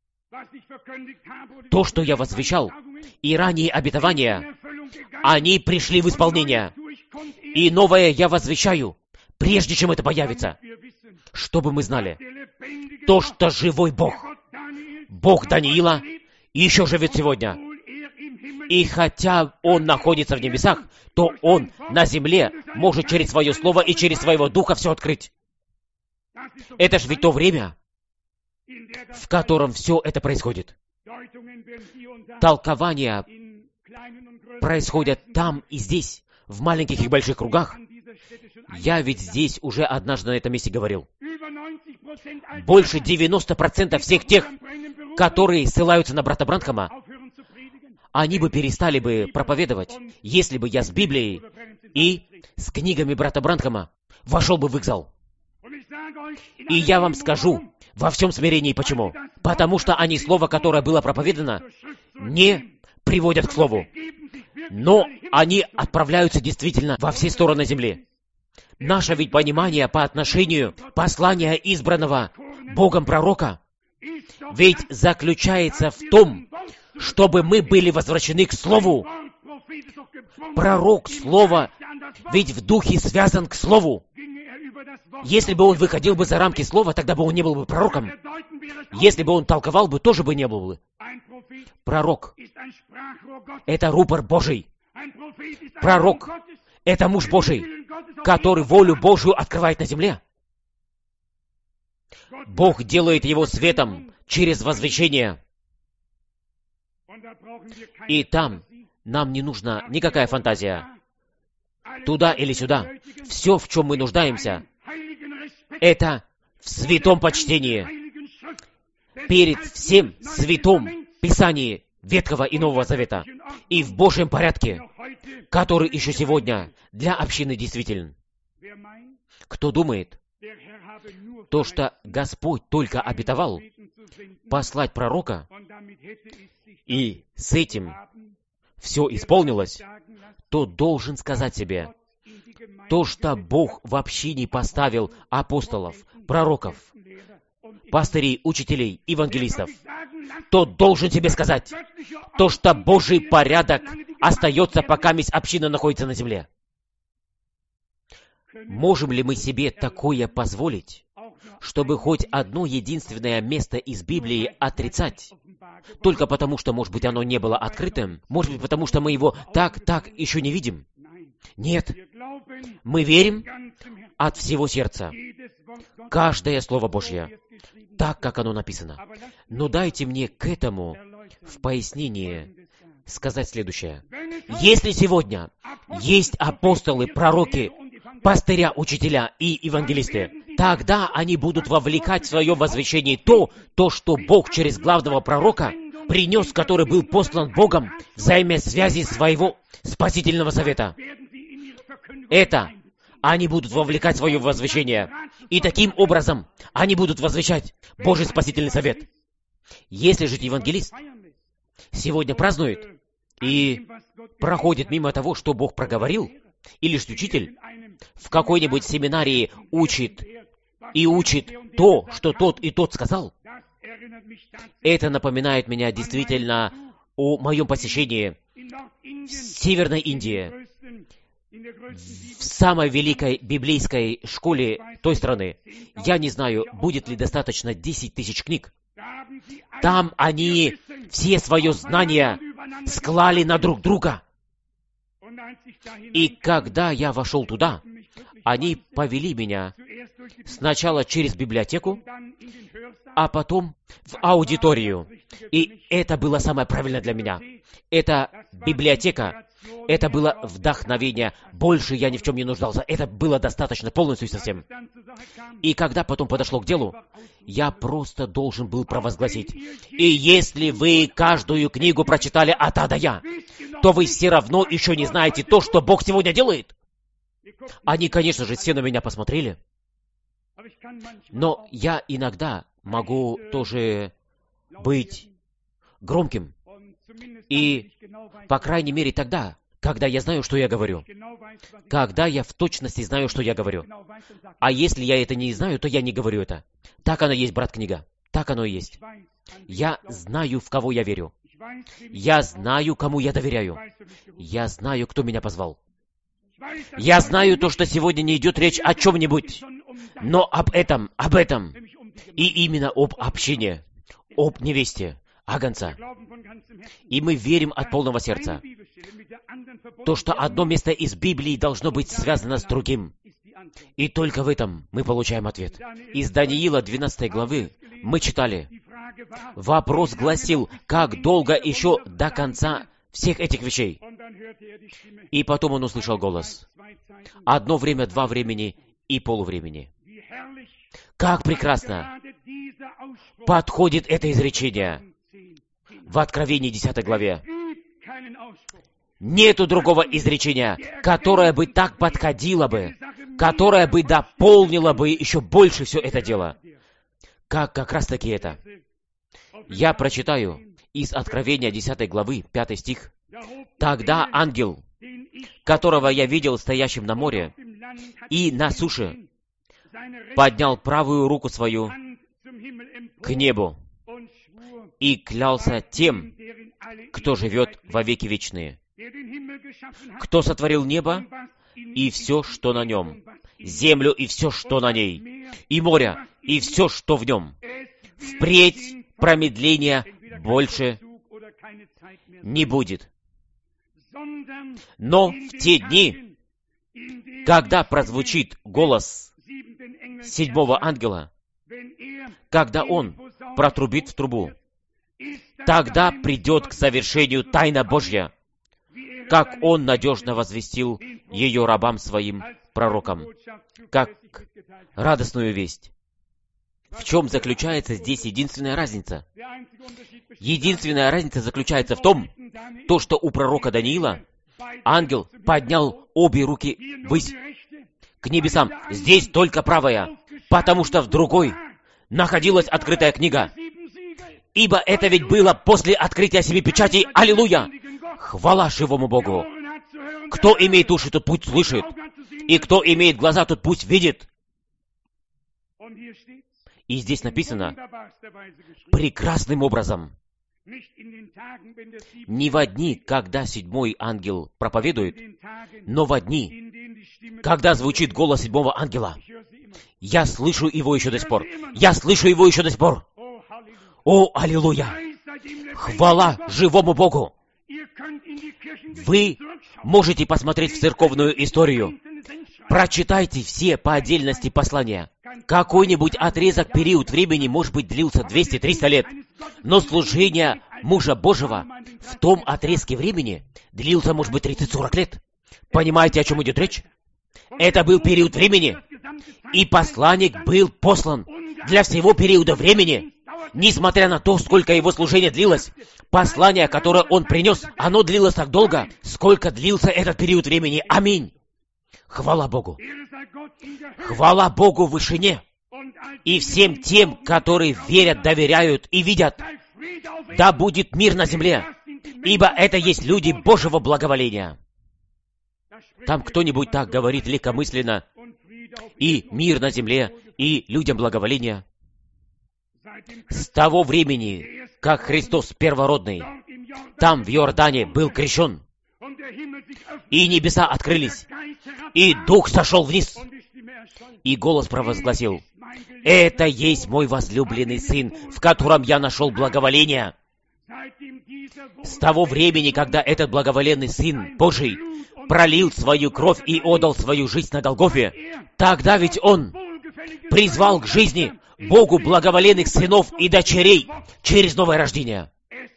A: То, что я возвещал, и ранние обетования, они пришли в исполнение. И новое я возвещаю, прежде чем это появится. Чтобы мы знали, то, что живой Бог, Бог Даниила, еще живет сегодня. И хотя Он находится в небесах, то Он на земле может через Свое Слово и через Своего Духа все открыть. Это же ведь то время, в котором все это происходит. Толкования происходят там и здесь, в маленьких и больших кругах. Я ведь здесь уже однажды на этом месте говорил. Больше девяносто процентов всех тех, которые ссылаются на брата Бранхама, они бы перестали бы проповедовать, если бы я с Библией и с книгами брата Бранхама вошел бы в их зал. И я вам скажу во всем смирении почему. Потому что они слово, которое было проповедано, не приводят к слову. Но они отправляются действительно во все стороны земли. Наше ведь понимание по отношению послания избранного Богом пророка ведь заключается в том, чтобы мы были возвращены к Слову. Пророк Слова ведь в духе связан к Слову. Если бы он выходил бы за рамки Слова, тогда бы он не был бы пророком. Если бы он толковал бы, тоже бы не был бы. Пророк — это рупор Божий. Пророк — это муж Божий, который волю Божию открывает на земле. Бог делает его светом через возвещение. И там нам не нужна никакая фантазия. Туда или сюда. Все, в чем мы нуждаемся, это в святом почтении перед всем святом Писании Ветхого и Нового Завета и в Божьем порядке, который еще сегодня для общины действителен. Кто думает, то, что Господь только обетовал послать пророка, и с этим все исполнилось, то должен сказать себе, то, что Бог вообще не поставил апостолов, пророков, пастырей, учителей, евангелистов, то должен тебе сказать, то, что Божий порядок остается, пока месть община находится на земле. Можем ли мы себе такое позволить, чтобы хоть одно единственное место из Библии отрицать, только потому, что, может быть, оно не было открытым, может быть, потому, что мы его так-так еще не видим? Нет. Мы верим от всего сердца. Каждое Слово Божье, так, как оно написано. Но дайте мне к этому в пояснении сказать следующее. Если сегодня есть апостолы, пророки, пастыря, учителя и евангелисты, тогда они будут вовлекать в свое возвещение то, то, что Бог через главного пророка принес, который был послан Богом в взаимосвязи своего спасительного завета. Это они будут вовлекать в свое возвещение. И таким образом они будут возвещать Божий спасительный совет. Если же евангелист сегодня празднует и проходит мимо того, что Бог проговорил, или же учитель в какой-нибудь семинарии учит и учит то, что тот и тот сказал, это напоминает меня действительно о моем посещении в Северной Индии, в самой великой библейской школе той страны. Я не знаю, будет ли достаточно десять тысяч книг. Там они все свое знание склали на друг друга. И когда я вошел туда, они повели меня сначала через библиотеку, а потом в аудиторию. И это было самое правильное для меня. Это библиотека, это было вдохновение. Больше я ни в чем не нуждался. Это было достаточно полностью и совсем. И когда потом подошло к делу, я просто должен был провозгласить. И если вы каждую книгу прочитали от А до Я, то вы все равно еще не знаете то, что Бог сегодня делает. Они, конечно же, все на меня посмотрели. Но я иногда могу тоже быть громким. И, по крайней мере, тогда, когда я знаю, что я говорю. Когда я в точности знаю, что я говорю. А если я это не знаю, то я не говорю это. Так оно есть, брат, книга. Так оно и есть. Я знаю, в кого я верю. Я знаю, кому я доверяю. Я знаю, кто меня позвал. Я знаю то, что сегодня не идет речь о чем-нибудь, но об этом, об этом. И именно об общине, об невесте, агнца. И мы верим от полного сердца. То, что одно место из Библии должно быть связано с другим. И только в этом мы получаем ответ. Из Даниила двенадцатой главы мы читали. Вопрос гласил, как долго еще до конца всех этих вещей. И потом он услышал голос. Одно время, два времени и полувремени. Как прекрасно подходит это изречение в Откровении десятой главе. Нету другого изречения, которое бы так подходило бы, которое бы дополнило бы еще больше все это дело. Как как раз таки это. Я прочитаю из Откровения десятой главы, пятый стих. «Тогда ангел, которого я видел стоящим на море и на суше, поднял правую руку свою к небу и клялся тем, кто живет во веки вечные, кто сотворил небо и все, что на нем, землю и все, что на ней, и море и все, что в нем. Впредь промедления больше не будет. Но в те дни, когда прозвучит голос седьмого ангела, когда Он протрубит в трубу, тогда придет к совершению тайна Божья, как Он надежно возвестил ее рабам Своим, пророкам, как радостную весть. В чем заключается здесь единственная разница? Единственная разница заключается в том, то, что у пророка Даниила ангел поднял обе руки ввысь к небесам. Здесь только правая, потому что в другой находилась открытая книга. Ибо это ведь было после открытия семи печатей. Аллилуйя! Хвала живому Богу! Кто имеет уши, тот пусть слышит. И кто имеет глаза, тот пусть видит. И здесь написано прекрасным образом. Не во дни, когда седьмой ангел проповедует, но во дни, когда звучит голос седьмого ангела. Я слышу его еще до сих пор. Я слышу его еще до сих пор. О, аллилуйя! Хвала живому Богу! Вы можете посмотреть в церковную историю. Прочитайте все по отдельности послания. Какой-нибудь отрезок, период времени, может быть, длился двести-триста лет. Но служение мужа Божьего в том отрезке времени длился, может быть, тридцать-сорок лет. Понимаете, о чем идет речь? Это был период времени. И посланник был послан для всего периода времени. Несмотря на то, сколько его служение длилось, послание, которое он принес, оно длилось так долго, сколько длился этот период времени. Аминь. Хвала Богу. Хвала Богу в вышине. И всем тем, которые верят, доверяют и видят, да будет мир на земле, ибо это есть люди Божьего благоволения. Там кто-нибудь так говорит легкомысленно, и мир на земле, и людям благоволения. С того времени, как Христос первородный, там в Иордане был крещен, и небеса открылись, и Дух сошел вниз, и голос провозгласил: «Это есть мой возлюбленный Сын, в котором я нашел благоволение». С того времени, когда этот благоволенный Сын Божий пролил свою кровь и отдал свою жизнь на Голгофе, тогда ведь Он призвал к жизни Богу благоволенных сынов и дочерей через новое рождение.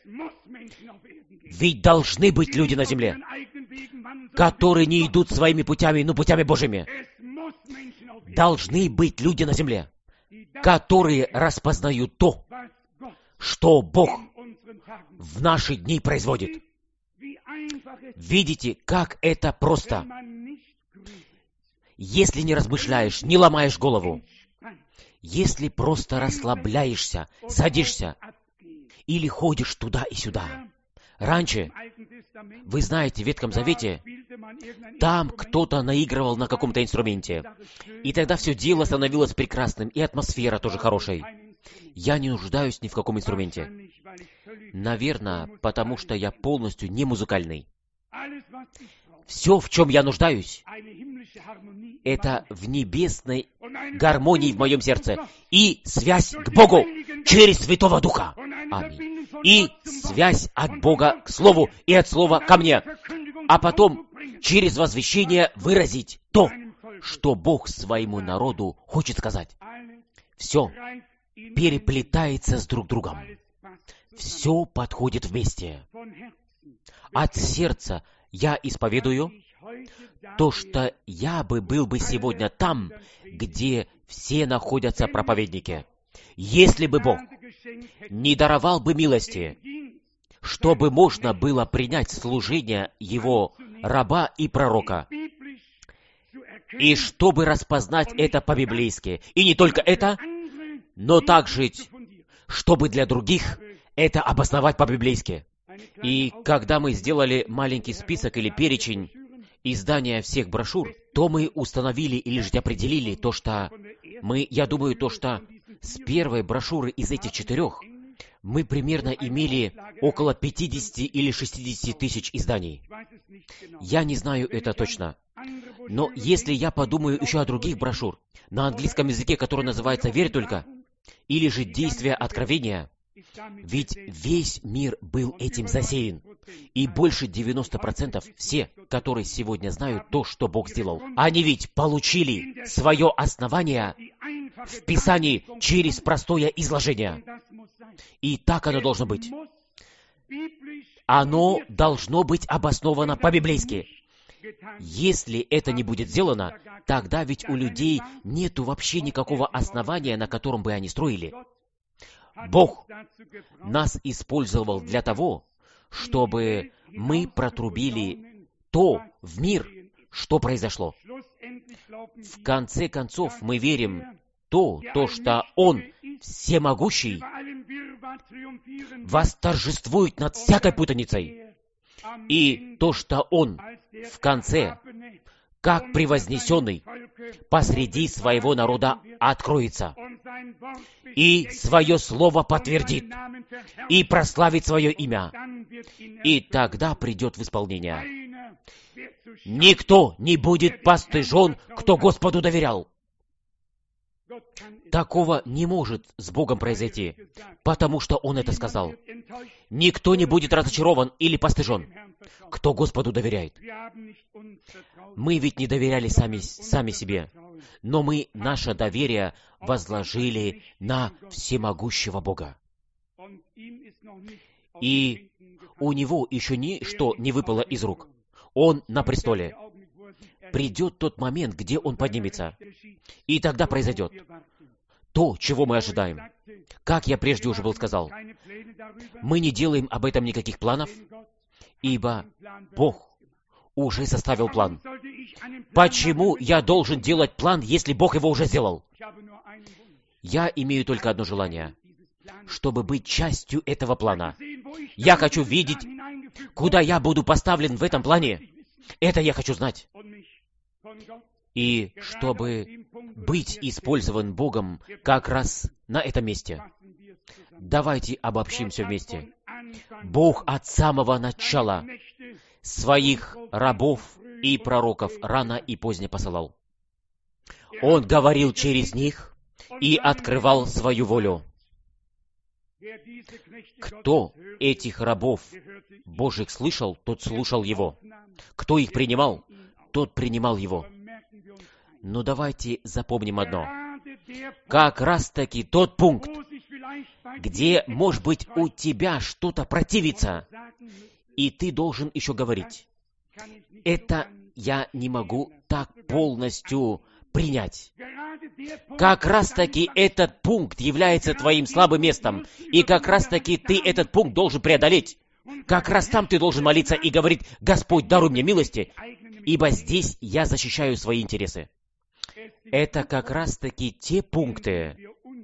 A: Ведь должны быть люди на земле, которые не идут своими путями, но путями Божьими. Должны быть люди на земле, которые распознают то, что Бог в наши дни производит. Видите, как это просто. Если не размышляешь, не ломаешь голову, если просто расслабляешься, садишься или ходишь туда и сюда. Раньше, вы знаете, в Ветхом Завете, там кто-то наигрывал на каком-то инструменте. И тогда все дело становилось прекрасным, и атмосфера тоже хорошей. Я не нуждаюсь ни в каком инструменте. Наверное, потому что я полностью не музыкальный. Все, в чем я нуждаюсь, это в небесной гармонии в моем сердце и связь к Богу через Святого Духа. Аминь. И связь от Бога к Слову и от Слова ко мне. А потом через возвещение выразить то, что Бог своему народу хочет сказать. Все переплетается с друг другом. Все подходит вместе. От сердца я исповедую то, что я бы был бы сегодня там, где все находятся проповедники, если бы Бог не даровал бы милости, чтобы можно было принять служение Его раба и пророка, и чтобы распознать это по-библейски. И не только это, но также, чтобы для других это обосновать по-библейски. И когда мы сделали маленький список или перечень издания всех брошюр, то мы установили или же определили то, что мы, я думаю, то, что с первой брошюры из этих четырех мы примерно имели около пятьдесят или шестьдесят тысяч изданий. Я не знаю это точно. Но если я подумаю еще о других брошюр на английском языке, который называется «Верь только», или же «Действие откровения», ведь весь мир был этим засеян. И больше девяносто процентов все, которые сегодня знают то, что Бог сделал, они ведь получили свое основание в Писании через простое изложение. И так оно должно быть. Оно должно быть обосновано по-библейски. Если это не будет сделано, тогда ведь у людей нету вообще никакого основания, на котором бы они строили. Бог нас использовал для того, чтобы мы протрубили то в мир, что произошло. В конце концов, мы верим то, то, что Он, всемогущий, восторжествует над всякой путаницей. И то, что Он в конце, как превознесенный, посреди своего народа откроется и свое слово подтвердит и прославит свое имя. И тогда придет в исполнение. Никто не будет постыжен, кто Господу доверял. Такого не может с Богом произойти, потому что Он это сказал. Никто не будет разочарован или постыжен, кто Господу доверяет. Мы ведь не доверяли сами, сами себе, но мы наше доверие возложили на всемогущего Бога. И у Него еще ничто не выпало из рук. Он на престоле. Придет тот момент, где Он поднимется. И тогда произойдет то, чего мы ожидаем. Как я прежде уже был сказал, мы не делаем об этом никаких планов, ибо Бог уже составил план. Почему я должен делать план, если Бог его уже сделал? Я имею только одно желание, чтобы быть частью этого плана. Я хочу видеть, куда я буду поставлен в этом плане. Это я хочу знать. И чтобы быть использован Богом как раз на этом месте. Давайте обобщим все вместе. Бог от самого начала своих рабов и пророков рано и поздно посылал. Он говорил через них и открывал свою волю. Кто этих рабов Божьих слышал, тот слушал Его. Кто их принимал, тот принимал Его. Но давайте запомним одно. Как раз-таки тот пункт, где, может быть, у тебя что-то противится, и ты должен еще говорить. Это я не могу так полностью принять. Как раз-таки этот пункт является твоим слабым местом, и как раз-таки ты этот пункт должен преодолеть. Как раз там ты должен молиться и говорить: «Господь, даруй мне милости, ибо здесь я защищаю свои интересы». Это как раз-таки те пункты,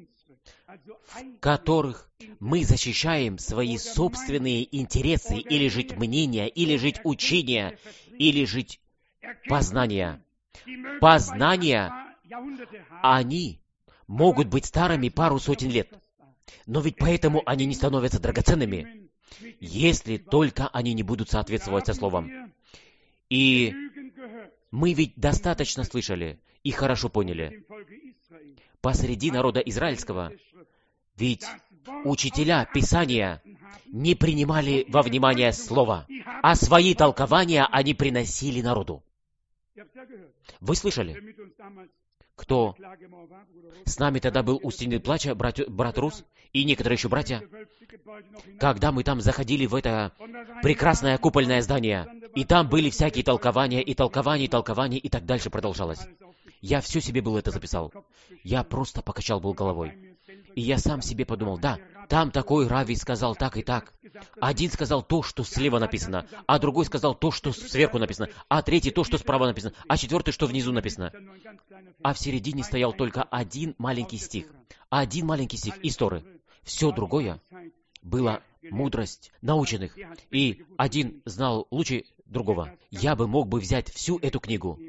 A: в которых мы защищаем свои собственные интересы, или жить мнения, или жить учения, или жить познания. Познания, они могут быть старыми пару сотен лет, но ведь поэтому они не становятся драгоценными, если только они не будут соответствовать со Словом. И мы ведь достаточно слышали и хорошо поняли. Посреди народа израильского ведь учителя Писания не принимали во внимание Слово, а свои толкования они приносили народу. Вы слышали? Кто с нами тогда был у стены плача, брат, брат Рус и некоторые еще братья, когда мы там заходили в это прекрасное купольное здание, и там были всякие толкования, и толкования, и толкования, и так дальше продолжалось. Я все себе был это записал. Я просто покачал был головой. И я сам себе подумал: да, там такой Рави сказал так и так. Один сказал то, что слева написано, а другой сказал то, что сверху написано, а третий то, что справа написано, а четвертый, что внизу написано. А в середине стоял только один маленький стих. Один маленький стих из Торы. Все другое было мудрость наученных. И один знал лучше другого. Я бы мог бы взять всю эту книгу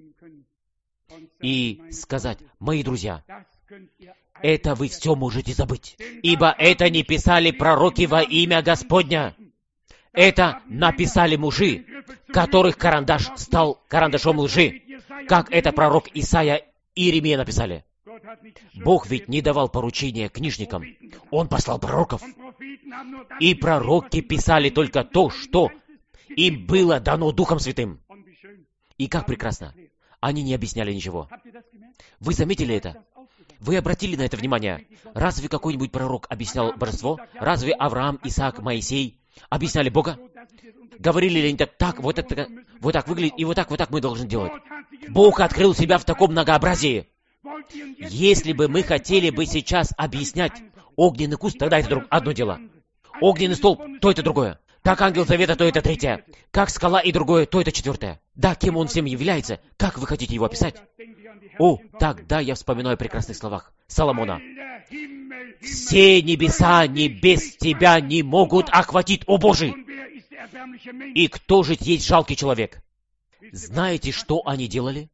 A: и сказать: мои друзья, это вы все можете забыть, ибо это не писали пророки во имя Господня. Это написали мужи, которых карандаш стал карандашом лжи, как это пророк Исаия и Иеремия написали. Бог ведь не давал поручения книжникам. Он послал пророков. И пророки писали только то, что им было дано Духом Святым. И как прекрасно. Они не объясняли ничего. Вы заметили это? Вы обратили на это внимание? Разве какой-нибудь пророк объяснял божество? Разве Авраам, Исаак, Моисей объясняли Бога? Говорили ли они так, так, вот так, вот так выглядит, и вот так, вот так мы должны делать? Бог открыл себя в таком многообразии. Если бы мы хотели бы сейчас объяснять огненный куст, тогда это друг, одно дело. Огненный столб, то это другое. Как ангел завета, то это третье. Как скала и другое, то это четвертое. Да, кем он всем является? Как вы хотите его описать? О, тогда я вспоминаю о прекрасных словах Соломона. «Все небеса не без тебя не могут охватить, о Божий! И кто же есть жалкий человек?» Знаете, что они делали?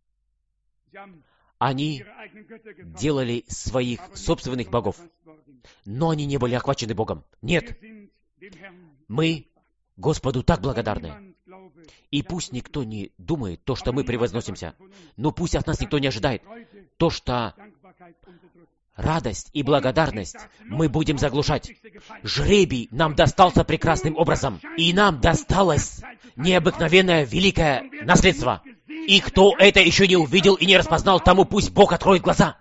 A: Они делали своих собственных богов, но они не были охвачены Богом. Нет. Мы Господу так благодарны. И пусть никто не думает то, что мы превозносимся, но пусть от нас никто не ожидает то, что радость и благодарность мы будем заглушать. Жребий нам достался прекрасным образом, и нам досталось необыкновенное великое наследство. И кто это еще не увидел и не распознал, тому пусть Бог откроет глаза.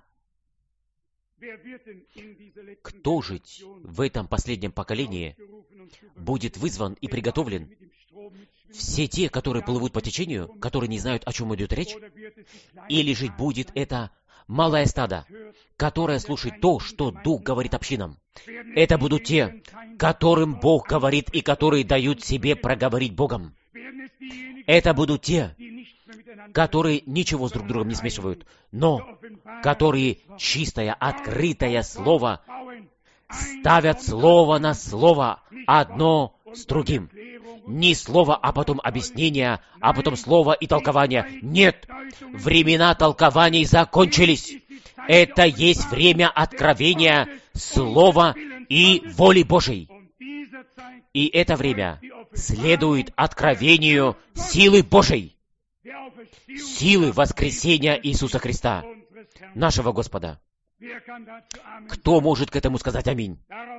A: Кто же в этом последнем поколении будет вызван и приготовлен? Все те, которые плывут по течению, которые не знают, о чем идет речь? Или же будет это малое стадо, которое слушает то, что Дух говорит общинам? Это будут те, которым Бог говорит и которые дают себе проговорить Богом. Это будут те, которые ничего с друг другом не смешивают, но которые чистое, открытое слово ставят слово на слово, одно с другим. Не слово, а потом объяснение, а потом слово и толкование. Нет, времена толкований закончились. Это есть время откровения слова и воли Божией. И это время следует откровению силы Божией, силы воскресения Иисуса Христа, нашего Господа. Кто может к этому сказать аминь?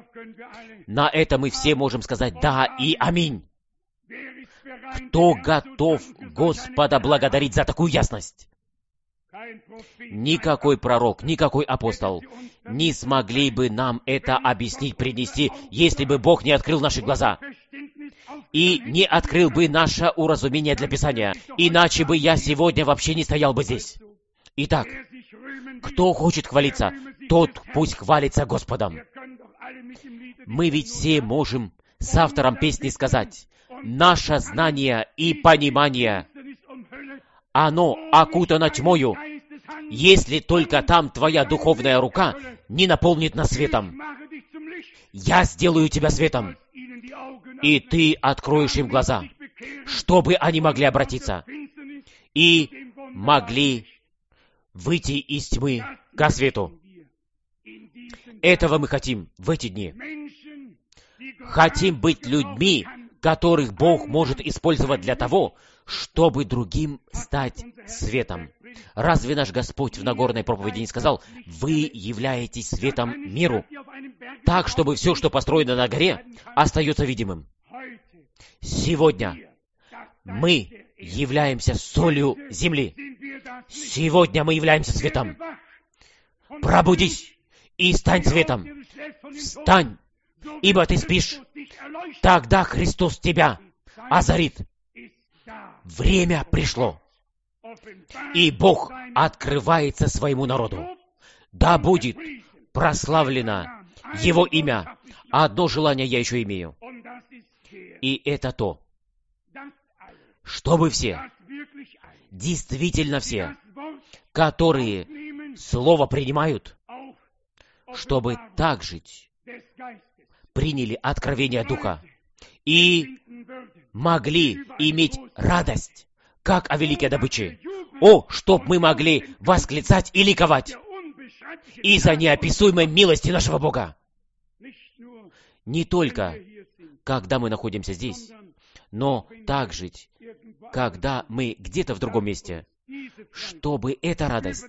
A: На это мы все можем сказать да и аминь. Кто готов Господа благодарить за такую ясность? Никакой пророк, никакой апостол не смогли бы нам это объяснить, принести, если бы Бог не открыл наши глаза и не открыл бы наше уразумение для Писания. Иначе бы я сегодня вообще не стоял бы здесь. Итак, кто хочет хвалиться, тот пусть хвалится Господом. Мы ведь все можем с автором песни сказать: наше знание и понимание, оно окутано тьмою, если только там твоя духовная рука не наполнит нас светом. Я сделаю тебя светом, и ты откроешь им глаза, чтобы они могли обратиться и могли выйти из тьмы ко свету. Этого мы хотим в эти дни. Хотим быть людьми, которых Бог может использовать для того, чтобы другим стать светом. Разве наш Господь в Нагорной проповеди не сказал: «Вы являетесь светом миру», так, чтобы все, что построено на горе, остается видимым? Сегодня мы являемся солью земли. Сегодня мы являемся светом. Пробудись и стань светом. Встань, ибо ты спишь. Тогда Христос тебя озарит. Время пришло, и Бог открывается своему народу. Да будет прославлено Его имя. Одно желание я еще имею, и это то, чтобы все, действительно все, которые Слово принимают, чтобы также приняли откровение Духа и могли иметь радость, как о великой добыче. О, чтоб мы могли восклицать и ликовать из-за неописуемой милости нашего Бога. Не только, когда мы находимся здесь, но также, когда мы где-то в другом месте, чтобы эта радость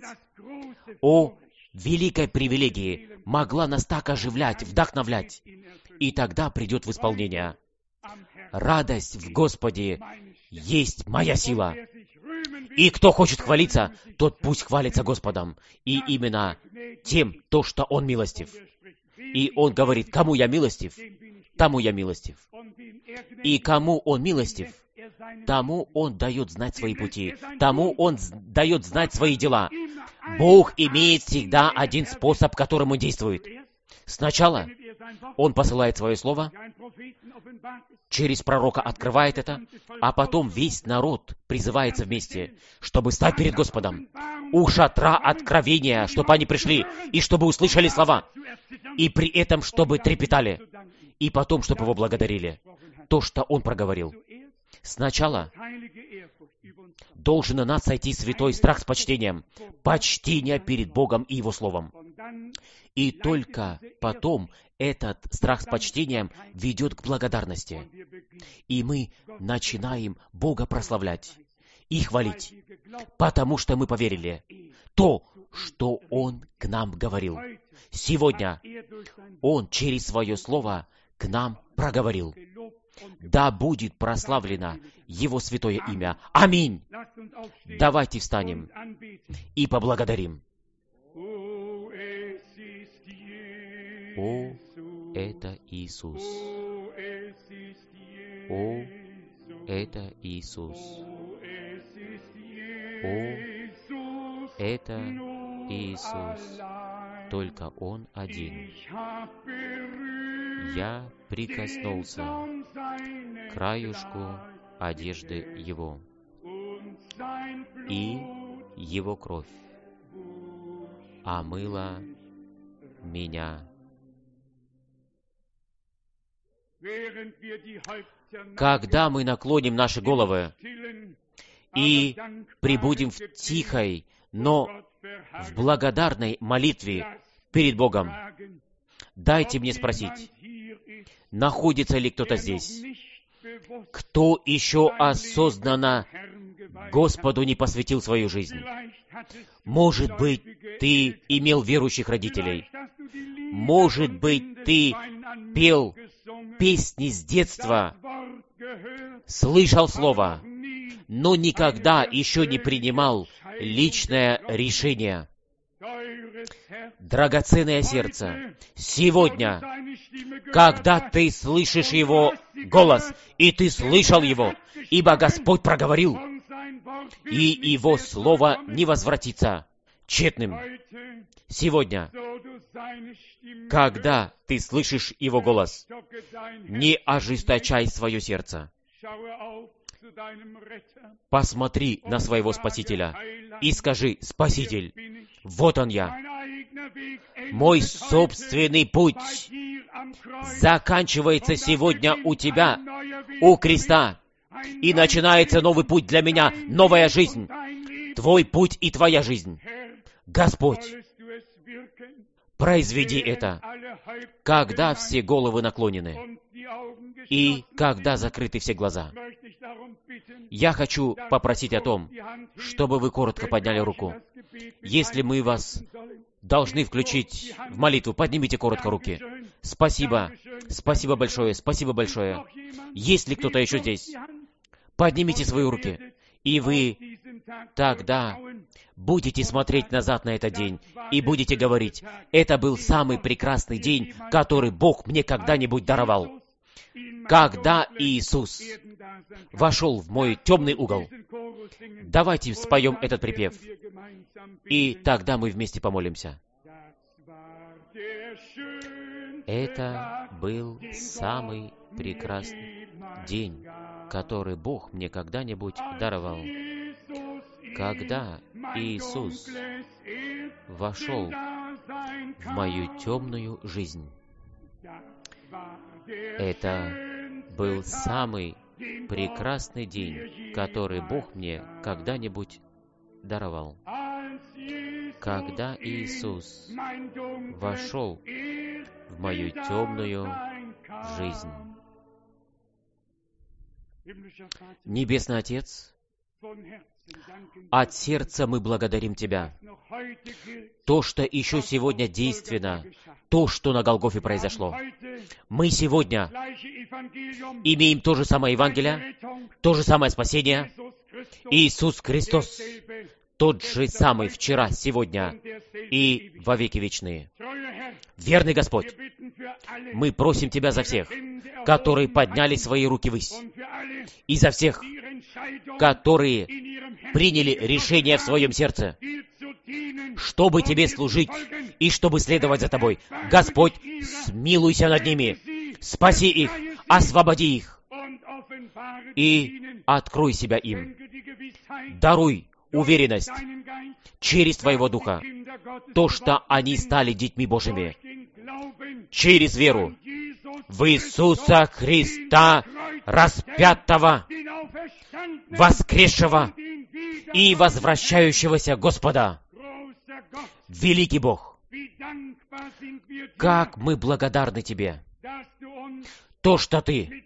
A: о великой привилегии могла нас так оживлять, вдохновлять, и тогда придет в исполнение. Радость в Господе есть моя сила. И кто хочет хвалиться, тот пусть хвалится Господом. И именно тем, то, что Он милостив. И Он говорит, кому я милостив, тому я милостив. И кому Он милостив, тому Он дает знать свои пути, тому Он дает знать свои дела. Бог имеет всегда один способ, которым Он действует. Сначала Он посылает свое слово, через пророка открывает это, а потом весь народ призывается вместе, чтобы стать перед Господом у шатра откровения, чтобы они пришли, и чтобы услышали слова, и при этом, чтобы трепетали, и потом, чтобы Его благодарили. То, что Он проговорил. Сначала должен на нас сойти святой страх с почтением, почтение перед Богом и Его Словом. И только потом этот страх с почтением ведет к благодарности. И мы начинаем Бога прославлять и хвалить, потому что мы поверили то, что Он к нам говорил. Сегодня Он через свое слово к нам проговорил. Да будет прославлено Его святое имя. Аминь. Давайте встанем и поблагодарим. О, это Иисус. О, это Иисус. О, это Иисус. Только Он один. Я прикоснулся к краюшку одежды Его, и Его кровь омыла меня. Когда мы наклоним наши головы и пребудем в тихой, но в благодарной молитве перед Богом, дайте мне спросить, находится ли кто-то здесь, кто еще осознанно Господу не посвятил свою жизнь? Может быть, ты имел верующих родителей. Может быть, ты пел песни с детства, слышал слово, но никогда еще не принимал личное решение. Драгоценное сердце, сегодня, когда ты слышишь Его голос, и ты слышал Его, ибо Господь проговорил, и Его слово не возвратится тщетным. Сегодня, когда ты слышишь Его голос, не ожесточай свое сердце. Посмотри на своего Спасителя и скажи: «Спаситель, вот Он я. Мой собственный путь заканчивается сегодня у Тебя, у креста, и начинается новый путь для меня, новая жизнь, Твой путь и Твоя жизнь. Господь, произведи это, когда все головы наклонены и когда закрыты все глаза. Я хочу попросить о том, чтобы вы коротко подняли руку. Если мы вас должны включить в молитву, поднимите коротко руки. Спасибо, спасибо большое, спасибо большое. Есть ли кто-то еще здесь? Поднимите свои руки, и вы тогда будете смотреть назад на этот день и будете говорить: это был самый прекрасный день, который Бог мне когда-нибудь даровал. Когда Иисус вошел в мой темный угол. Давайте споем этот припев, и тогда мы вместе помолимся. Это был самый прекрасный день, который Бог мне когда-нибудь даровал. Когда Иисус вошел в мою темную жизнь. Это был самый прекрасный день, который Бог мне когда-нибудь даровал. Когда Иисус вошел в мою темную жизнь. Небесный Отец, от сердца мы благодарим Тебя. То, что еще сегодня действенно, то, что на Голгофе произошло. Мы сегодня имеем то же самое Евангелие, то же самое спасение, Иисус Христос тот же самый вчера, сегодня и во веки вечные. Верный Господь, мы просим Тебя за всех, которые подняли свои руки ввысь, и за всех, которые приняли решение в своем сердце, чтобы Тебе служить и чтобы следовать за Тобой. Господь, смилуйся над ними, спаси их, освободи их и открой себя им. Даруй уверенность через Твоего Духа, то, что они стали детьми Божьими, через веру в Иисуса Христа, распятого, воскресшего и возвращающегося Господа. Великий Бог, как мы благодарны Тебе, то, что Ты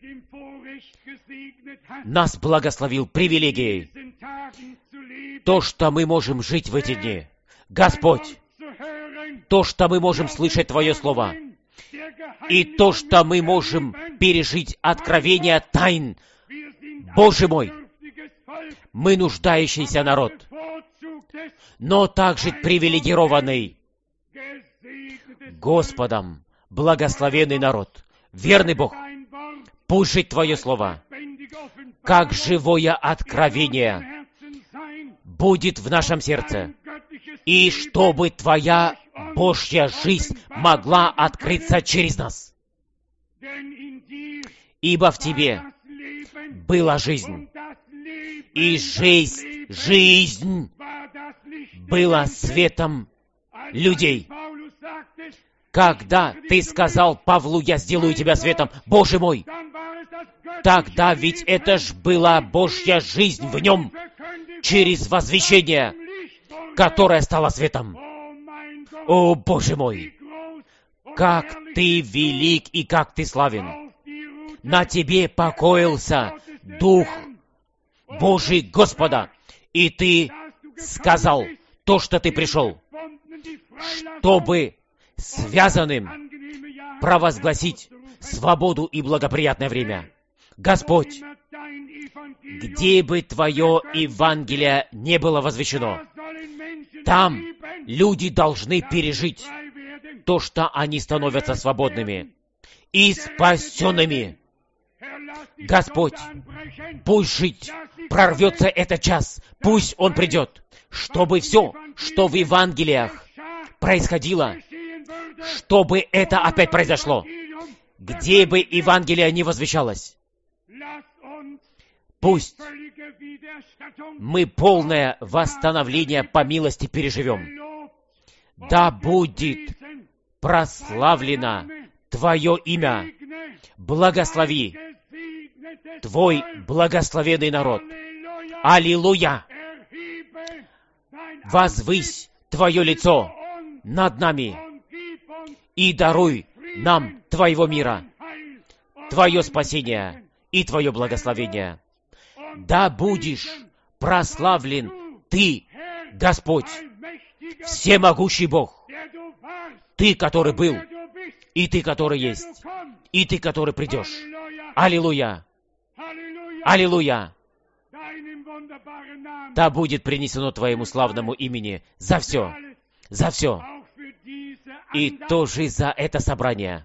A: нас благословил привилегией, то, что мы можем жить в эти дни. Господь, то, что мы можем слышать Твое Слово, и то, что мы можем пережить откровение тайн. Боже мой, мы нуждающийся народ, но также привилегированный Господом благословенный народ. Верный Бог, пусть жить Твое Слово, как живое откровение, будет в нашем сердце, и чтобы Твоя Божья жизнь могла открыться через нас. Ибо в Тебе была жизнь, и жизнь, жизнь была светом людей. Когда Ты сказал Павлу: «Я сделаю тебя светом», Боже мой, тогда ведь это ж была Божья жизнь в нем, через возвещение, которое стало светом. О, Боже мой, как Ты велик и как Ты славен! На Тебе покоился Дух Божий Господа, и Ты сказал то, что Ты пришел, чтобы связанным провозгласить свободу и благоприятное время. Господь, где бы Твое Евангелие не было возвещено, там люди должны пережить то, что они становятся свободными и спасенными. Господь, пусть жить прорвется этот час, пусть он придет, чтобы все, что в Евангелиях происходило, чтобы это опять произошло, где бы Евангелие не возвещалось. Пусть мы полное восстановление по милости переживем. Да будет прославлено Твое имя. Благослови Твой благословенный народ. Аллилуйя! Возвысь Твое лицо над нами и даруй нам Твоего мира, Твое спасение и Твое благословение. Да будешь прославлен Ты, Господь, всемогущий Бог, Ты, который был, и Ты, который есть, и Ты, который придешь. Аллилуйя! Аллилуйя! Да будет принесено Твоему славному имени за все, за все, и тоже за это собрание,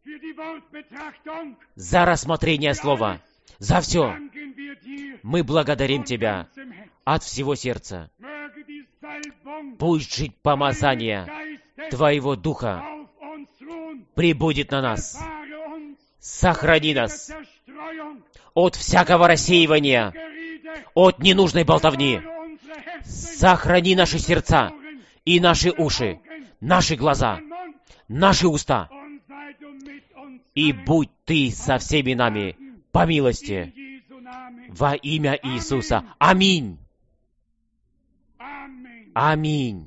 A: за рассмотрение Слова, за все. Мы благодарим Тебя от всего сердца. Пусть жить помазание Твоего Духа прибудет на нас. Сохрани нас от всякого рассеивания, от ненужной болтовни. Сохрани наши сердца и наши уши, наши глаза, наши уста. И будь Ты со всеми нами по милости во имя Иисуса. Аминь. Аминь.